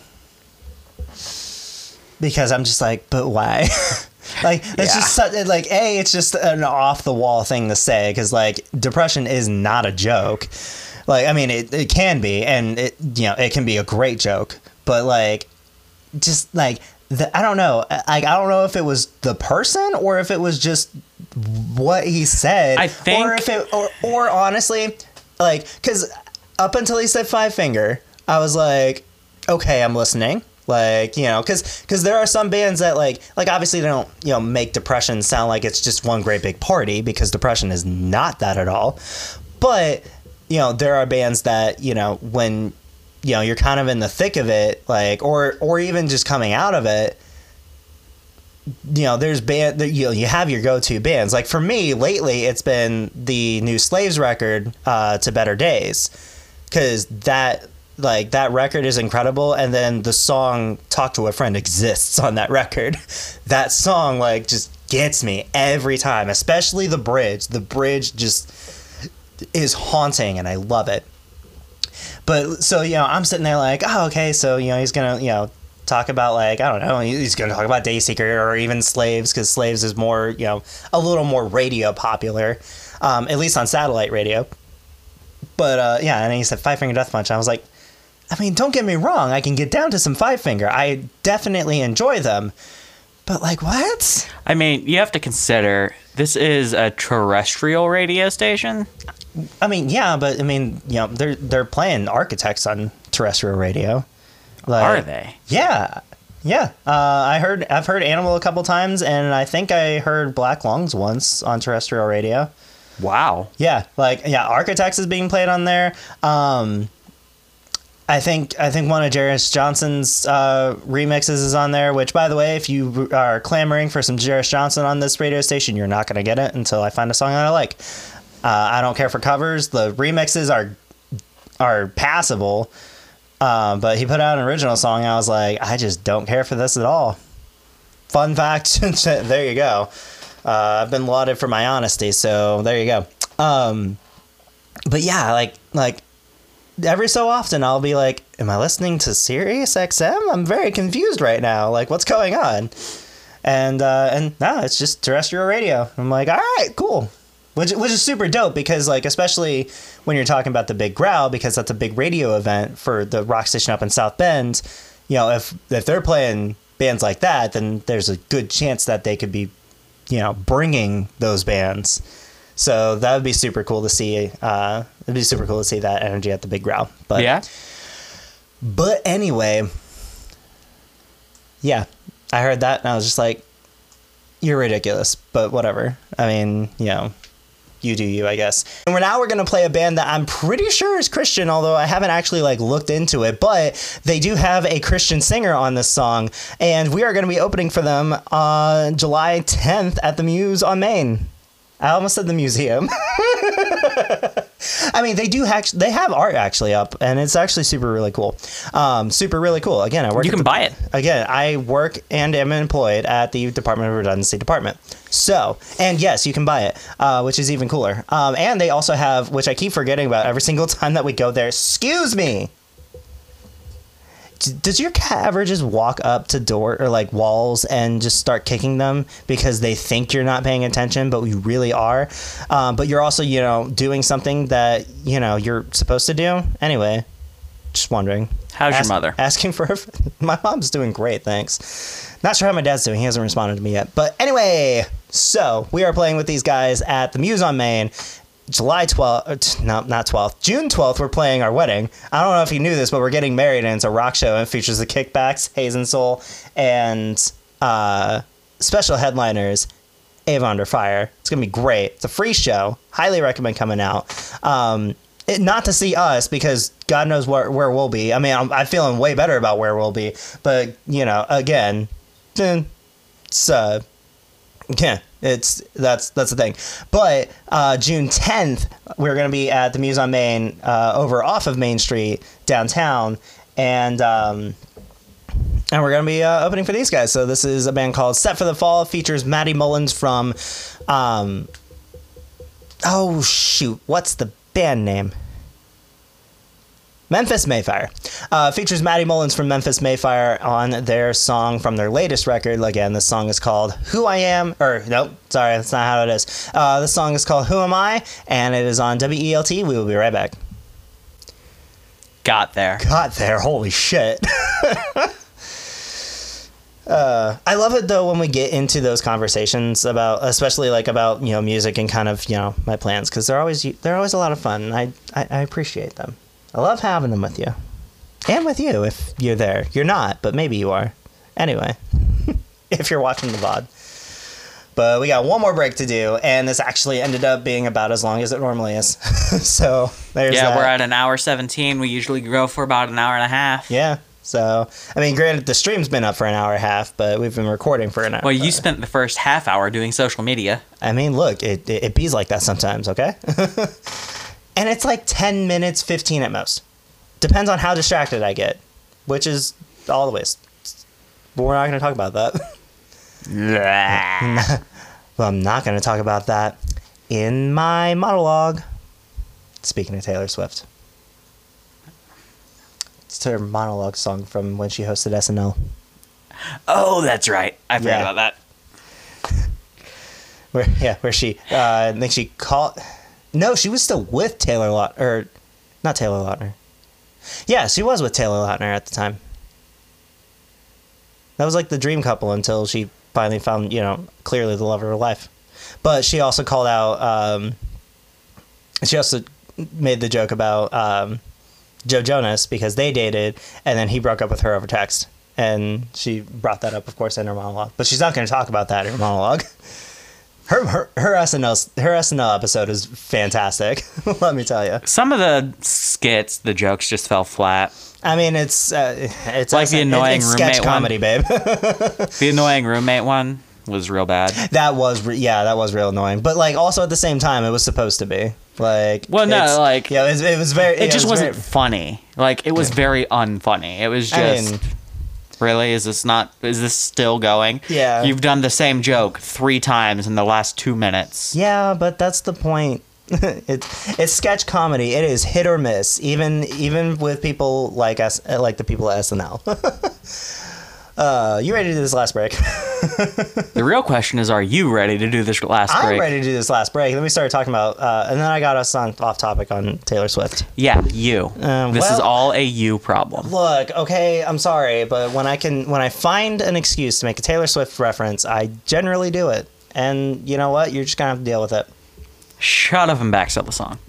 Because I'm just but why? It's just such, it's just an off the wall thing to say because depression is not a joke. It can be, and it can be a great joke, but I don't know. I don't know if it was the person or if it was just what he said. I think, or if it, or honestly, because up until he said Five Finger, I was like, okay, I'm listening. Because there are some bands that obviously they don't make depression sound like it's just one great big party because depression is not that at all. But there are bands that when you're kind of in the thick of it, or even just coming out of it, there's band that you have your go-to bands. For me lately, it's been the new Slaves record, To Better Days. because that record is incredible, and then the song "Talk to a Friend" exists on that record. That song like just gets me every time, especially the bridge. The bridge just is haunting, and I love it. But so I'm sitting there like, oh, okay, so he's gonna talk about like, I don't know, he's gonna talk about Dayseeker or even Slaves, because Slaves is more a little more radio popular, at least on satellite radio. But and he said Five Finger Death Punch. I was like, I mean, don't get me wrong, I can get down to some Five Finger. I definitely enjoy them. But like, what? I mean, you have to consider this is a terrestrial radio station. I mean, yeah, but I mean, they're playing Architects on terrestrial radio. Like, Are they? Yeah. I've heard Animal a couple times, and I think I heard Black Lungs once on terrestrial radio. Wow. Yeah, Architects is being played on there. I think one of Jairus Johnson's remixes is on there, which, by the way, if you are clamoring for some Jairus Johnson on this radio station, you're not going to get it until I find a song that I like. I don't care for covers. The remixes are passable, but he put out an original song, and I was like, I just don't care for this at all. Fun fact, there you go. I've been lauded for my honesty, so there you go. But yeah, like every so often I'll be like, am I listening to Sirius XM? I'm very confused right now. Like, what's going on? And no, it's just terrestrial radio. I'm like, all right, cool. Which is super dope, because like, especially when you're talking about the Big Growl, because that's a big radio event for the rock station up in South Bend. If they're playing bands like that, then there's a good chance that they could be, bringing those bands. So that would be super cool to see. It'd be super cool to see that energy at the Big Growl. But yeah. But anyway, yeah, I heard that and I was just like, you're ridiculous, but whatever. I mean, you do you, I guess. And we're going to play a band that I'm pretty sure is Christian, although I haven't actually looked into it, but they do have a Christian singer on this song, and we are going to be opening for them on July 10th at the Muse on Main. I almost said the museum. I mean, they have art actually up, and it's actually super really cool. Super really cool. Again, you can buy it. Again, I work and am employed at the Department of Redundancy Department. So, and yes, you can buy it, which is even cooler. And they also have, which I keep forgetting about every single time that we go there. Excuse me. Does your cat ever just walk up to door or walls and just start kicking them because they think you're not paying attention, but you really are? But you're also, doing something that, you're supposed to do. Anyway, just wondering. How's your mother? Asking for my mom's doing great, thanks. Not sure how my dad's doing. He hasn't responded to me yet. But anyway, so we are playing with these guys at the Muse on Main. July 12th, no, not 12th, June 12th, we're playing our wedding. I don't know if you knew this, but we're getting married, and it's a rock show, and it features the Kickbacks, Hazen Soul, and special headliners, Ava Under Fire. It's going to be great. It's a free show. Highly recommend coming out. Not to see us, because God knows where we'll be. I mean, I'm feeling way better about where we'll be, but, again, it's, yeah. That's the thing. But June 10th, we're going to be at the Muse on Main over off of Main Street downtown, and we're going to be opening for these guys. So this is a band called Set for the Fall. It features Maddie Mullins from oh shoot, what's the band name? Memphis Mayfire. Features Maddie Mullins from Memphis Mayfire on their song from their latest record. Again, this song is called Who I Am, or nope, sorry, that's not how it is. This song is called Who Am I, and it is on WELT. We will be right back. Got there, holy shit. I love it though when we get into those conversations about, especially about music and kind of my plans, because they're always a lot of fun. I appreciate them. I love having them with you. And with you, if you're there. You're not, but maybe you are. Anyway, if you're watching the VOD. But we got one more break to do, and this actually ended up being about as long as it normally is. So, there's that. We're at an hour 17. We usually go for about an hour and a half. Yeah. So, I mean, granted, the stream's been up for an hour and a half, but we've been recording for an hour. Well, you spent the first half hour doing social media. I mean, look, it bees like that sometimes, okay? And it's like 10 minutes, 15 at most. Depends on how distracted I get, which is all the ways. But we're not going to talk about that. Well, I'm not going to talk about that in my monologue. Speaking of Taylor Swift. It's her monologue song from when she hosted SNL. Oh, that's right. I forgot about that. Where she, I think she called... No, she was still with Taylor Lautner. Or, not Taylor Lautner. Yeah, she was with Taylor Lautner at the time. That was like the dream couple until she finally found, clearly the love of her life. But she also called out... she also made the joke about Joe Jonas because they dated, and then he broke up with her over text. And she brought that up, of course, in her monologue. But she's not going to talk about that in her monologue. Her SNL episode is fantastic. Let me tell you. Some of the skits, the jokes just fell flat. I mean, it's like the annoying it's roommate sketch comedy, babe. The annoying roommate one was real bad. That was real annoying. But like, also at the same time, it was supposed to be like. Well, no, like yeah, it was very. It just wasn't funny. Like it was very unfunny. It was just. Really? Is this still going? Yeah. You've done the same joke 3 times in the last 2 minutes. Yeah, but that's the point. It's sketch comedy. It is hit or miss, even with people like us, like the people at SNL. You ready to do this last break? The real question is, are you ready to do this last break? I'm ready to do this last break. Then we started talking about, and then I got us off topic on Taylor Swift. Yeah, you. This is all a you problem. Look, okay, I'm sorry, but when I find an excuse to make a Taylor Swift reference, I generally do it. And you know what? You're just gonna have to deal with it. Shut up and backstep the song.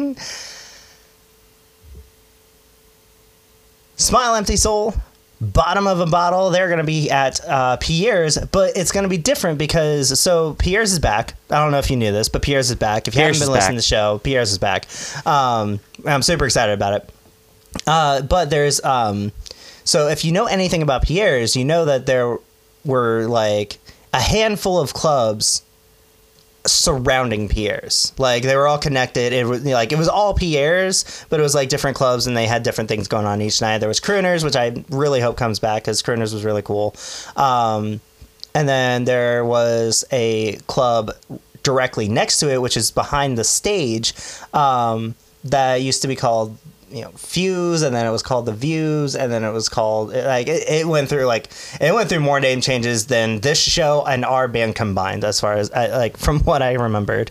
Smile, Empty Soul. Bottom of a Bottle. They're going to be at Pierre's, but it's going to be different because Pierre's is back. I don't know if you knew this, but Pierre's is back. If you haven't been listening to the show, Pierre's is back. I'm super excited about it. But there's so if you know anything about Pierre's, you know that there were like a handful of clubs surrounding Pierre's. Like they were all connected. It was all Pierre's, but it was like different clubs and they had different things going on each night. There was Crooners, which I really hope comes back because Crooners was really cool. And then there was a club directly next to it, which is behind the stage, that used to be called Fuse, and then it was called The Views, and then it was called it went through more name changes than this show and our band combined, as far as from what I remembered.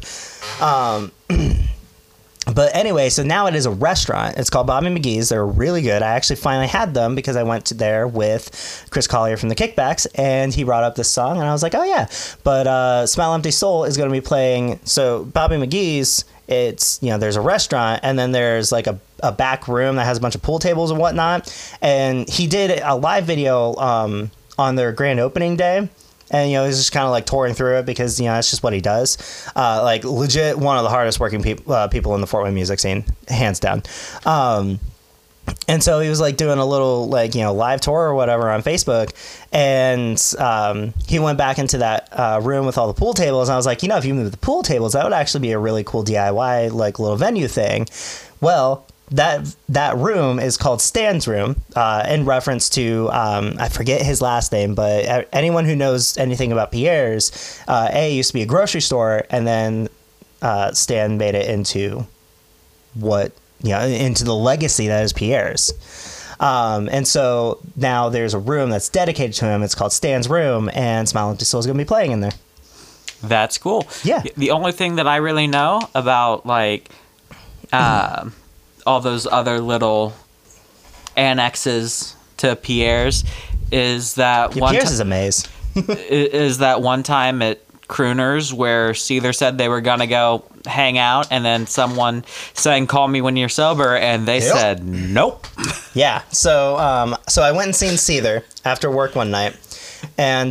But anyway, so now it is a restaurant. It's called Bobby McGee's. They're really good. I actually finally had them because I went to there with Chris Collier from the Kickbacks, and he brought up this song, and I was like, oh yeah. But Smile Empty Soul is going to be playing. So Bobby McGee's, it's there's a restaurant, and then there's like a back room that has a bunch of pool tables and whatnot. And he did a live video on their grand opening day. And, he's just kind of like touring through it because, that's just what he does. Legit one of the hardest working people in the Fort Wayne music scene, hands down. And so he was like doing a little live tour or whatever on Facebook. And he went back into that room with all the pool tables. And I was like, if you move the pool tables, that would actually be a really cool DIY, little venue thing. Well, that room is called Stan's room, in reference to I forget his last name, but anyone who knows anything about Pierre's, used to be a grocery store, and then Stan made it into into the legacy that is Pierre's. And so now there's a room that's dedicated to him. It's called Stan's room, and Smile Empty Soul is going to be playing in there. That's cool. Yeah. The only thing that I really know about all those other little annexes to Pierre's is that Pierre's is a maze. Is that one time at Crooners where Seether said they were gonna go hang out, and then someone sang "Call Me When You're Sober," and they said nope. Yeah. So I went and seen Seether after work one night, and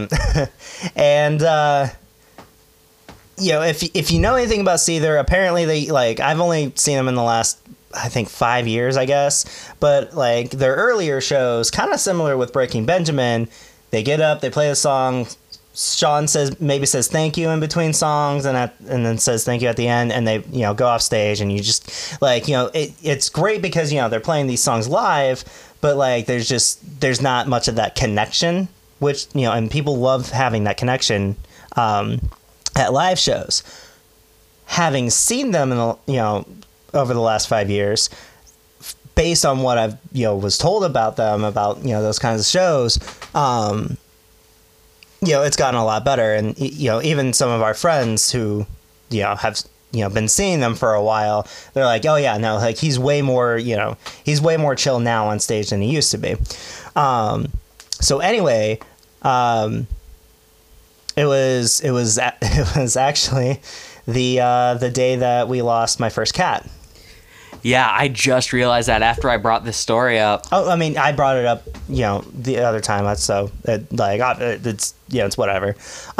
if you know anything about Seether, apparently they I've only seen them in the last, I think, 5 years, I guess. But their earlier shows, kind of similar with Breaking Benjamin, they get up, they play the song, Sean says thank you in between songs, and then says thank you at the end, and they go off stage, and you just like it's great because they're playing these songs live, but like there's not much of that connection, which and people love having that connection at live shows. Having seen them in the over the last 5 years, based on what I've was told about them about those kinds of shows. It's gotten a lot better, and even some of our friends who have been seeing them for a while, they're like, oh yeah, no, like he's way more chill now on stage than he used to be. So anyway, it was actually the day that we lost my first cat. Yeah, I just realized that after I brought this story up. Oh, I mean, I brought it up, the other time. It's it's whatever.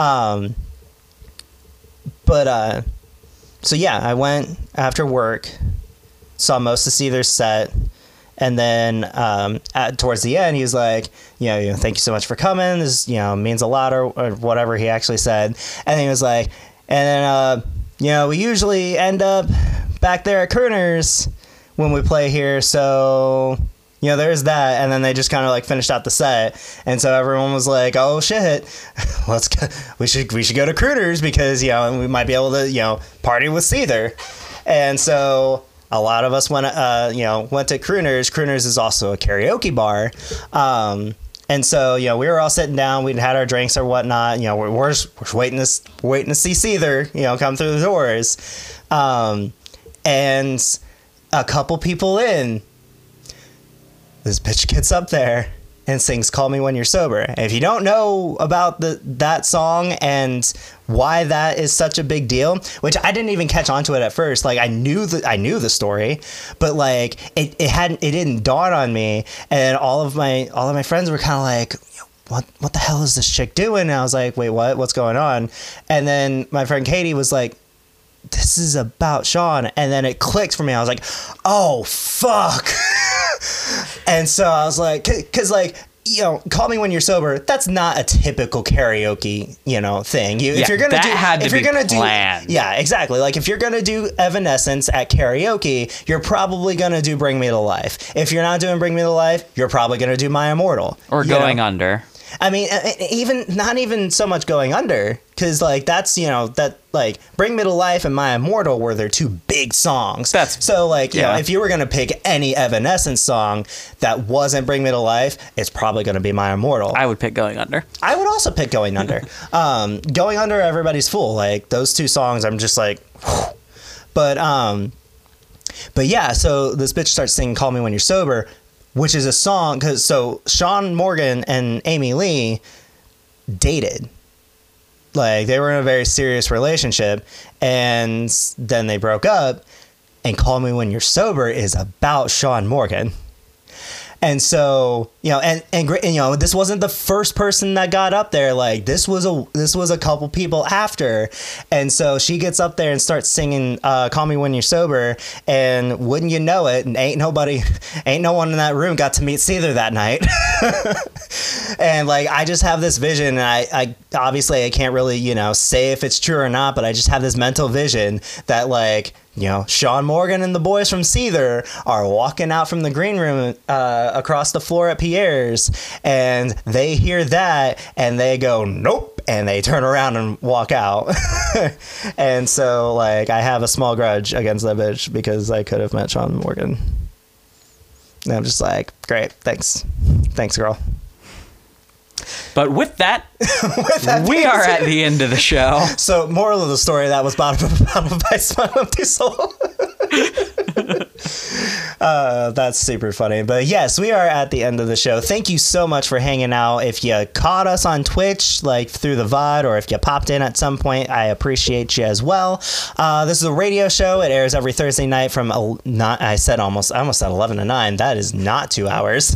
So yeah, I went after work, saw most of Seether's set, and then towards the end, he was like, thank you so much for coming. This means a lot, or whatever he actually said. And then he was like, and then we usually end up back there at Crooner's when we play here, so there's that. And then they just kind of like finished out the set, and so everyone was like, oh shit, let's go, we should go to Crooner's because we might be able to party with Seether. And so a lot of us went to Crooner's. Crooner's is also a karaoke bar. And so, we were all sitting down, we'd had our drinks or whatnot, we're waiting to see Seether, come through the doors. And a couple people in, this bitch gets up there and sings Call Me When You're Sober. And if you don't know about that song and why that is such a big deal, which I didn't even catch on to it at first, like I knew the story, but like it didn't dawn on me, and all of my friends were kind of like, what the hell is this chick doing? And I was like, wait, what's going on? And then my friend Katie was like, this is about Sean. And then it clicked for me. I was like, oh fuck. And so I was like, because like, Call Me When You're Sober, that's not a typical karaoke, thing. If you're gonna do, yeah, exactly. Like if you're gonna do Evanescence at karaoke, you're probably gonna do Bring Me to Life. If you're not doing Bring Me to Life, you're probably gonna do My Immortal or Going Under. I mean, not even so much Going Under, because like that's that like Bring Me to Life and My Immortal were their two big songs. So like if you were gonna pick any Evanescence song that wasn't Bring Me to Life, it's probably gonna be My Immortal. I would pick Going Under. I would also pick Going Under. Going Under, Everybody's Fool. Like those two songs, I'm just like, whew. But yeah. So this bitch starts singing Call Me When You're Sober, which is a song so Sean Morgan and Amy Lee dated. Like they were in a very serious relationship, and then they broke up, and Call Me When You're Sober is about Sean Morgan. And so, and this wasn't the first person that got up there. Like this was a couple people after. And so she gets up there and starts singing Call Me When You're Sober, and wouldn't you know it, ain't no one in that room got to meet Seether that night. And like I just have this vision, and I obviously I can't really say if it's true or not, but I just have this mental vision that like Sean Morgan and the boys from Seether are walking out from the green room across the floor at Pierre's, and they hear that and they go nope, and they turn around and walk out. And so like I have a small grudge against that bitch because I could have met Sean Morgan. And I'm just like, great, thanks girl. But with that, we are at the end of the show. So, moral of the story, that was bottom by Smile Empty Soul. That's super funny. But yes, we are at the end of the show. Thank you so much for hanging out. If you caught us on Twitch, like through the VOD, or if you popped in at some point, I appreciate you as well. This is a radio show. It airs every Thursday night from I almost said 11 to 9. That is not 2 hours.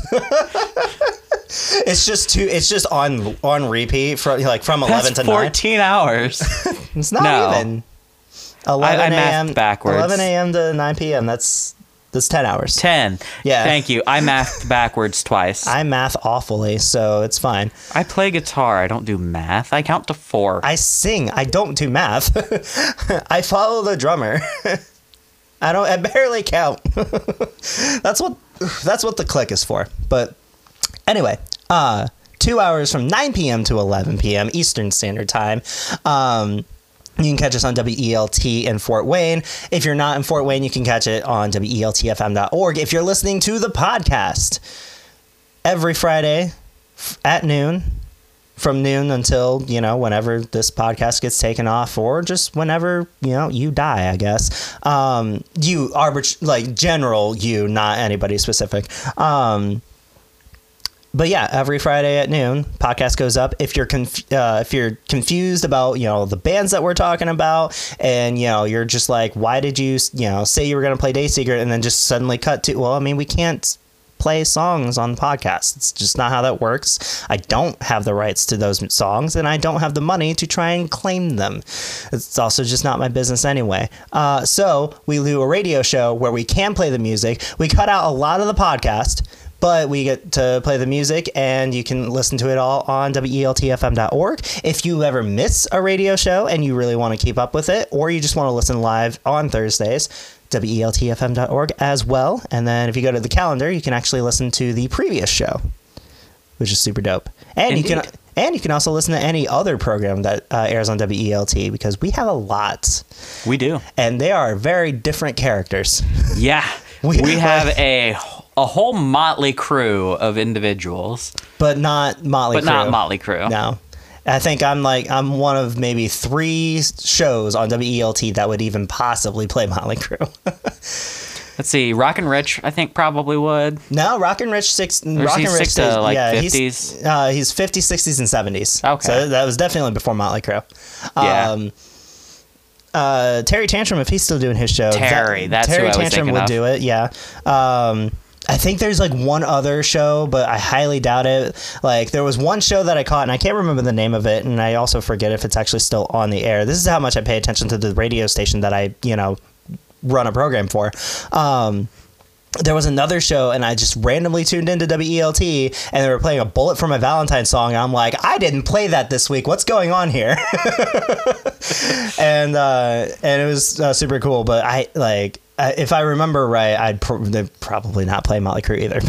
It's just on repeat from 11 to 9. 14 hours. It's not even. 11 I a.m. mathed backwards. 11 a.m. to 9 p.m. That's That's 10 hours. 10. Yeah. Thank you. I mathed backwards twice. I math awfully, so it's fine. I play guitar. I don't do math. I count to 4. I sing. I don't do math. I follow the drummer. I barely count. That's what the click is for. But anyway, 2 hours from 9 p.m. to 11 p.m. Eastern Standard Time. You can catch us on WELT in Fort Wayne. If you're not in Fort Wayne, you can catch it on WELTFM.org. If you're listening to the podcast every Friday at noon, from noon until, whenever this podcast gets taken off, or just whenever, you die, I guess. General you, not anybody specific. But yeah, every Friday at noon, podcast goes up. If you're confused about the bands that we're talking about, and you're just like, why did you say you were gonna play Day Secret and then just suddenly cut to? Well, I mean, we can't play songs on podcasts. It's just not how that works. I don't have the rights to those songs, and I don't have the money to try and claim them. It's also just not my business anyway. So we do a radio show where we can play the music. We cut out a lot of the podcast, but we get to play the music, and you can listen to it all on WELTFM.org. If you ever miss a radio show and you really want to keep up with it, or you just want to listen live on Thursdays, WELTFM.org as well. And then if you go to the calendar, you can actually listen to the previous show, which is super dope. And you can also listen to any other program that airs on WELT, because we have a lot. We do. And they are very different characters. Yeah. We have a whole motley crew of individuals, but not Motley Crue. No, I think I'm one of maybe 3 shows on WELT that would even possibly play Motley Crue. Let's see, Rockin' Rich, I think probably would. No, Rockin' Rich to like 50s. He's 50s, 60s, and 70s. Okay, so that was definitely before Motley Crue. Yeah. Terry Tantrum, if he's still doing his show, Terry Tantrum would do it. Yeah. I think there's one other show, but I highly doubt it. There was one show that I caught, and I can't remember the name of it, and I also forget if it's actually still on the air. This is how much I pay attention to the radio station that I, run a program for. There was another show, and I just randomly tuned into WELT, and they were playing a Bullet for My Valentine song, and I'm like, I didn't play that this week. What's going on here? and it was super cool, but if I remember right, they'd probably not play Motley Crue either.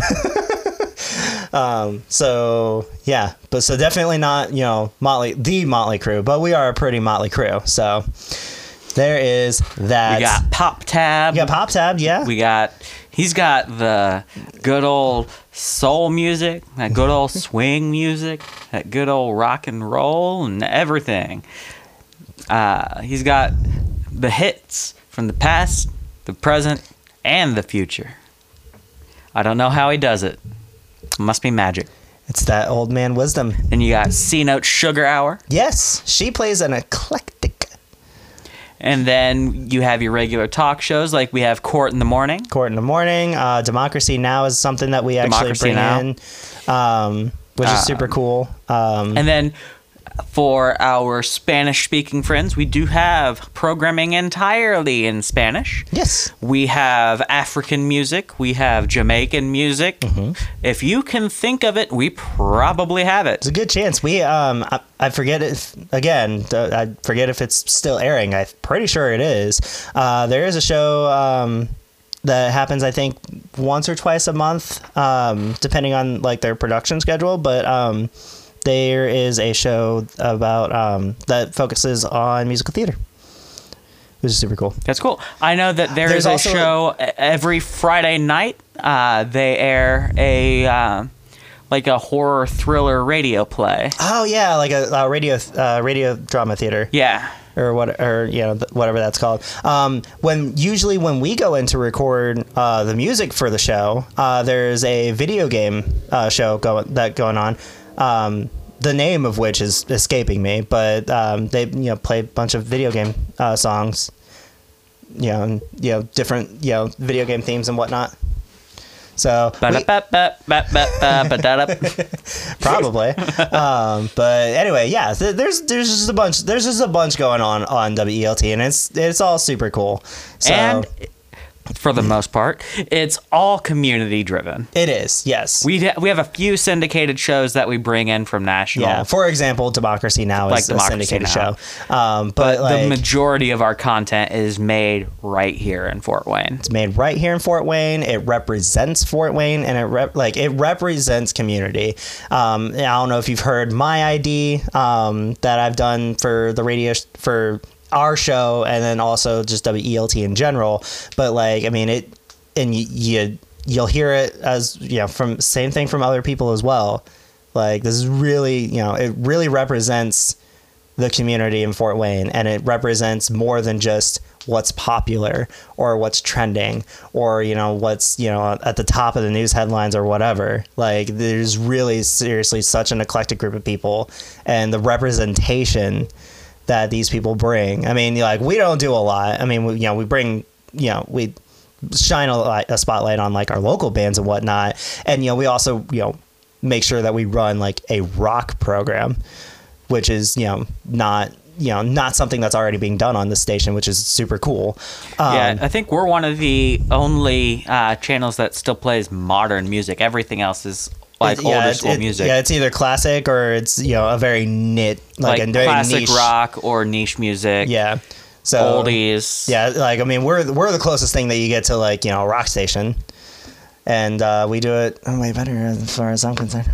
So yeah, so definitely not, the Motley Crue, but we are a pretty Motley Crue. So there is that. We got Pop Tab. Yeah. He's got the good old soul music, that good old swing music, that good old rock and roll and everything. He's got the hits from the past, the present, and the future. I don't know how he does it. It must be magic. It's that old man wisdom. Then you got C-Note Sugar Hour. Yes, she plays an eclectic. And then you have your regular talk shows, like we have Court in the Morning. Democracy Now! Is something that we actually bring in, which is super cool. And then for our Spanish-speaking friends, we do have programming entirely in Spanish. Yes. We have African music. We have Jamaican music. Mm-hmm. If you can think of it, we probably have it. It's a good chance. We I forget if it's still airing. I'm pretty sure it is. There is a show that happens, I think, once or twice a month, depending on their production schedule. But there is a show about that focuses on musical theater, which is super cool. That's cool. I know that there's a show every Friday night. They air a horror thriller radio play. Oh yeah, like a radio drama theater. Yeah. Whatever that's called. When we go in to record the music for the show, there's a video game show going on. The name of which is escaping me, but they play a bunch of video game songs, different video game themes and whatnot. So probably. But anyway, yeah. There's just a bunch going on WELT, and it's all super cool. So, and for the most part. It's all community driven. It is, yes. We have a few syndicated shows that we bring in from national. Yeah, for example, Democracy Now! Like is a Democracy syndicated Now! show. But like, the majority of our content is made right here in Fort Wayne. it's made right here in Fort Wayne. It represents Fort Wayne, and it represents community. I don't know if you've heard my ID that I've done for the radio for our show, and then also just WELT in general. But like, I mean, it, and you'll hear it as, you know, from same thing from other people as well. Like, this is really, you know, it really represents the community in Fort Wayne, and it represents more than just what's popular or what's trending or, you know, what's, you know, at the top of the news headlines or whatever. Like, there's really seriously such an eclectic group of people, and the representation that these people bring. I mean, like, we don't do a lot. I mean, we bring, you know, we shine a spotlight on like our local bands and whatnot. And, you know, we also, you know, make sure that we run like a rock program, which is, you know, not something that's already being done on this station, which is super cool. Yeah, I think we're one of the only channels that still plays modern music. Everything else is like older school music. Yeah, it's either classic or it's, you know, a very like a very classic niche rock or niche music. Yeah. So oldies. Yeah, like, I mean, we're the closest thing that you get to, like, you know, a rock station. And we do it way better as far as I'm concerned.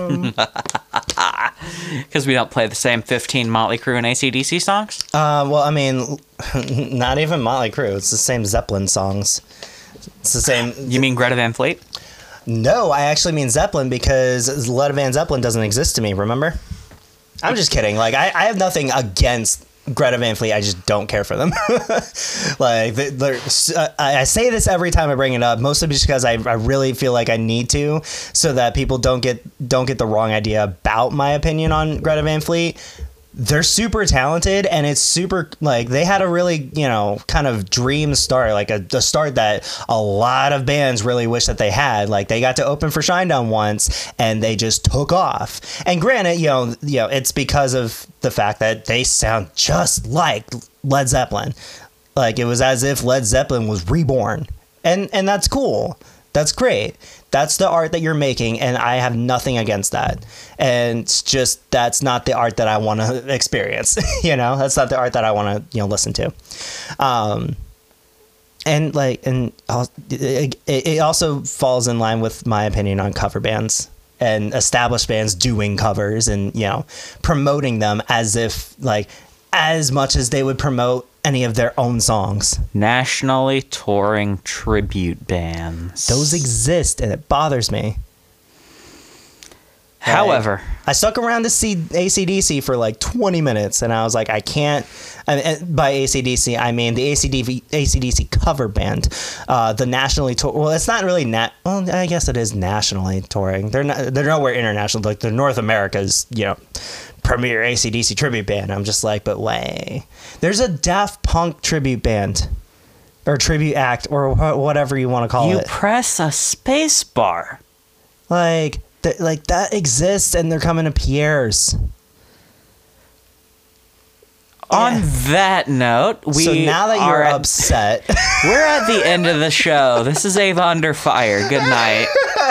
Because we don't play the same 15 Motley Crue and AC/DC songs? Well, I mean, not even Motley Crue. It's the same Zeppelin songs. It's the same. You mean Greta Van Fleet? No, I actually mean Zeppelin, because Led Van Zeppelin doesn't exist to me, remember? I'm just kidding. Like, I have nothing against Greta Van Fleet. I just don't care for them. Like, I say this every time I bring it up, mostly just because I really feel like I need to, so that people don't get the wrong idea about my opinion on Greta Van Fleet. They're super talented, and it's super, like, they had a really, you know, kind of dream start, like a start that a lot of bands really wish that they had. Like, they got to open for Shinedown once, and they just took off. And granted, you know, it's because of the fact that they sound just like Led Zeppelin. Like, it was as if Led Zeppelin was reborn, and that's cool. That's great. That's the art that you're making, and I have nothing against that. And it's just, that's not the art that I want to experience. You know, that's not the art that I want to, you know, listen to. And like, and it also falls in line with my opinion on cover bands and established bands doing covers, and, you know, promoting them as if, like, as much as they would promote any of their own songs. Nationally touring tribute bands. Those exist, and it bothers me. However, I stuck around to see AC/DC for like 20 minutes, and I was like, I can't. And by AC/DC, I mean the AC/DC cover band, the nationally tour. Well, it's not really well, I guess it is nationally touring. They're nowhere international. Like, they're North America's, you know, premier AC/DC tribute band. I'm just like, but wait, there's a Daft Punk tribute band, or tribute act, or whatever you want to call it. You press a space bar. Like that exists, and they're coming to Pierre's. On that note, so now that you're upset, we're at the end of the show. This is Ava Under Fire. Good night.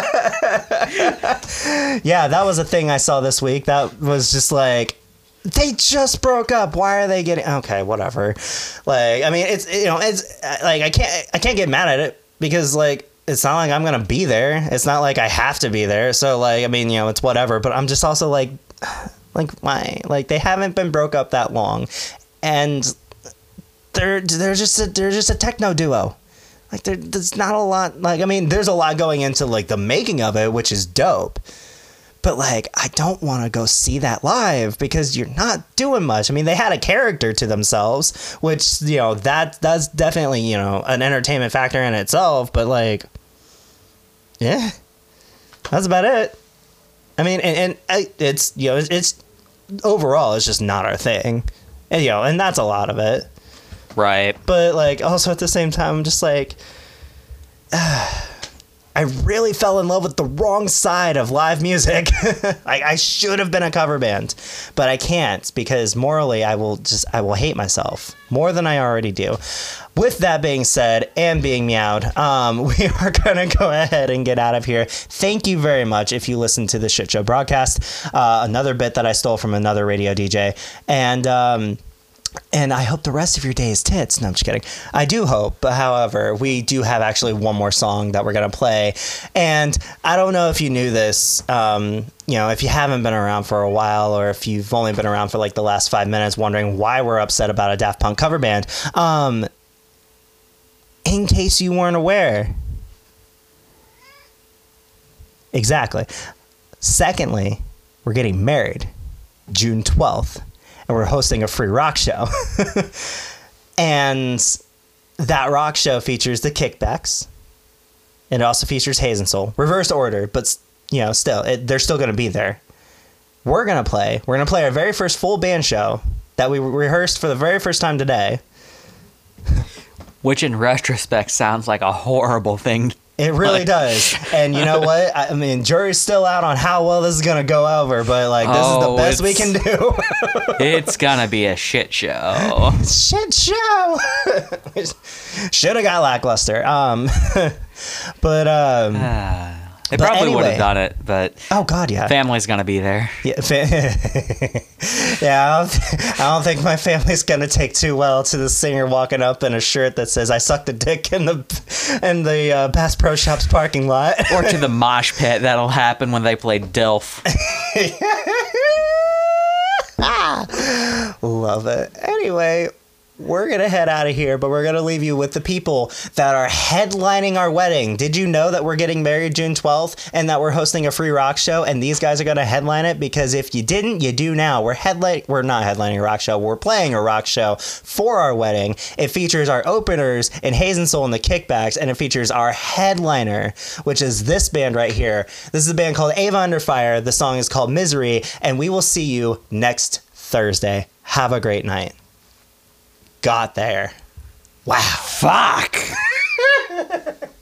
Yeah, that was a thing I saw this week. That was just like, they just broke up. Why are they getting? Okay, whatever. Like, I mean, it's, you know, it's like, I can't get mad at it, because, like, it's not like I'm gonna be there. It's not like I have to be there. So, like, I mean, you know, it's whatever. But I'm just also like why? Like, they haven't been broke up that long, and they're just a techno duo. Like, there's not a lot. Like, I mean, there's a lot going into, like, the making of it, which is dope. But, like, I don't want to go see that live, because you're not doing much. I mean, they had a character to themselves, which, you know, that's definitely, you know, an entertainment factor in itself. But, like, yeah, that's about it. I mean, and it's, you know, it's overall, it's just not our thing. And, you know, and that's a lot of it. Right. But, like, also at the same time, I'm just like, I I really fell in love with the wrong side of live music. I should have been a cover band, but I can't because morally I will hate myself more than I already do. With that being said and being meowed, we are going to go ahead and get out of here. Thank you very much if you listened to the Shit Show broadcast, another bit that I stole from another radio DJ. And I hope the rest of your day is tits. No, I'm just kidding. I do hope, but however, we do have actually one more song that we're going to play. And I don't know if you knew this, if you haven't been around for a while, or if you've only been around for like the last 5 minutes wondering why we're upset about a Daft Punk cover band. In case you weren't aware. Exactly. Secondly, we're getting married June 12th. And we're hosting a free rock show. And that rock show features the Kickbacks. And it also features Hazen Soul. Reversed order, but, still, they're still going to be there. We're going to play our very first full band show that we rehearsed for the very first time today. Which in retrospect sounds like a horrible thing. It really does. And you know what? I mean, jury's still out on how well this is going to go over, but this is the best we can do. It's going to be a shit show. Shit show. Should have got lackluster. They probably would have done it, but oh god, yeah, family's gonna be there. Yeah, yeah. I don't think my family's gonna take too well to the singer walking up in a shirt that says "I sucked a dick in the Bass Pro Shops parking lot," or to the mosh pit that'll happen when they play Dilf. Love it. Anyway, we're going to head out of here, but we're going to leave you with the people that are headlining our wedding. Did you know that we're getting married June 12th and that we're hosting a free rock show and these guys are going to headline it? Because if you didn't, you do now. We're not headlining a rock show. We're playing a rock show for our wedding. It features our openers in Hazen Soul and the Kickbacks, and it features our headliner, which is this band right here. This is a band called Ava Under Fire. The song is called Misery, and we will see you next Thursday. Have a great night. Got there. Wow. Fuck.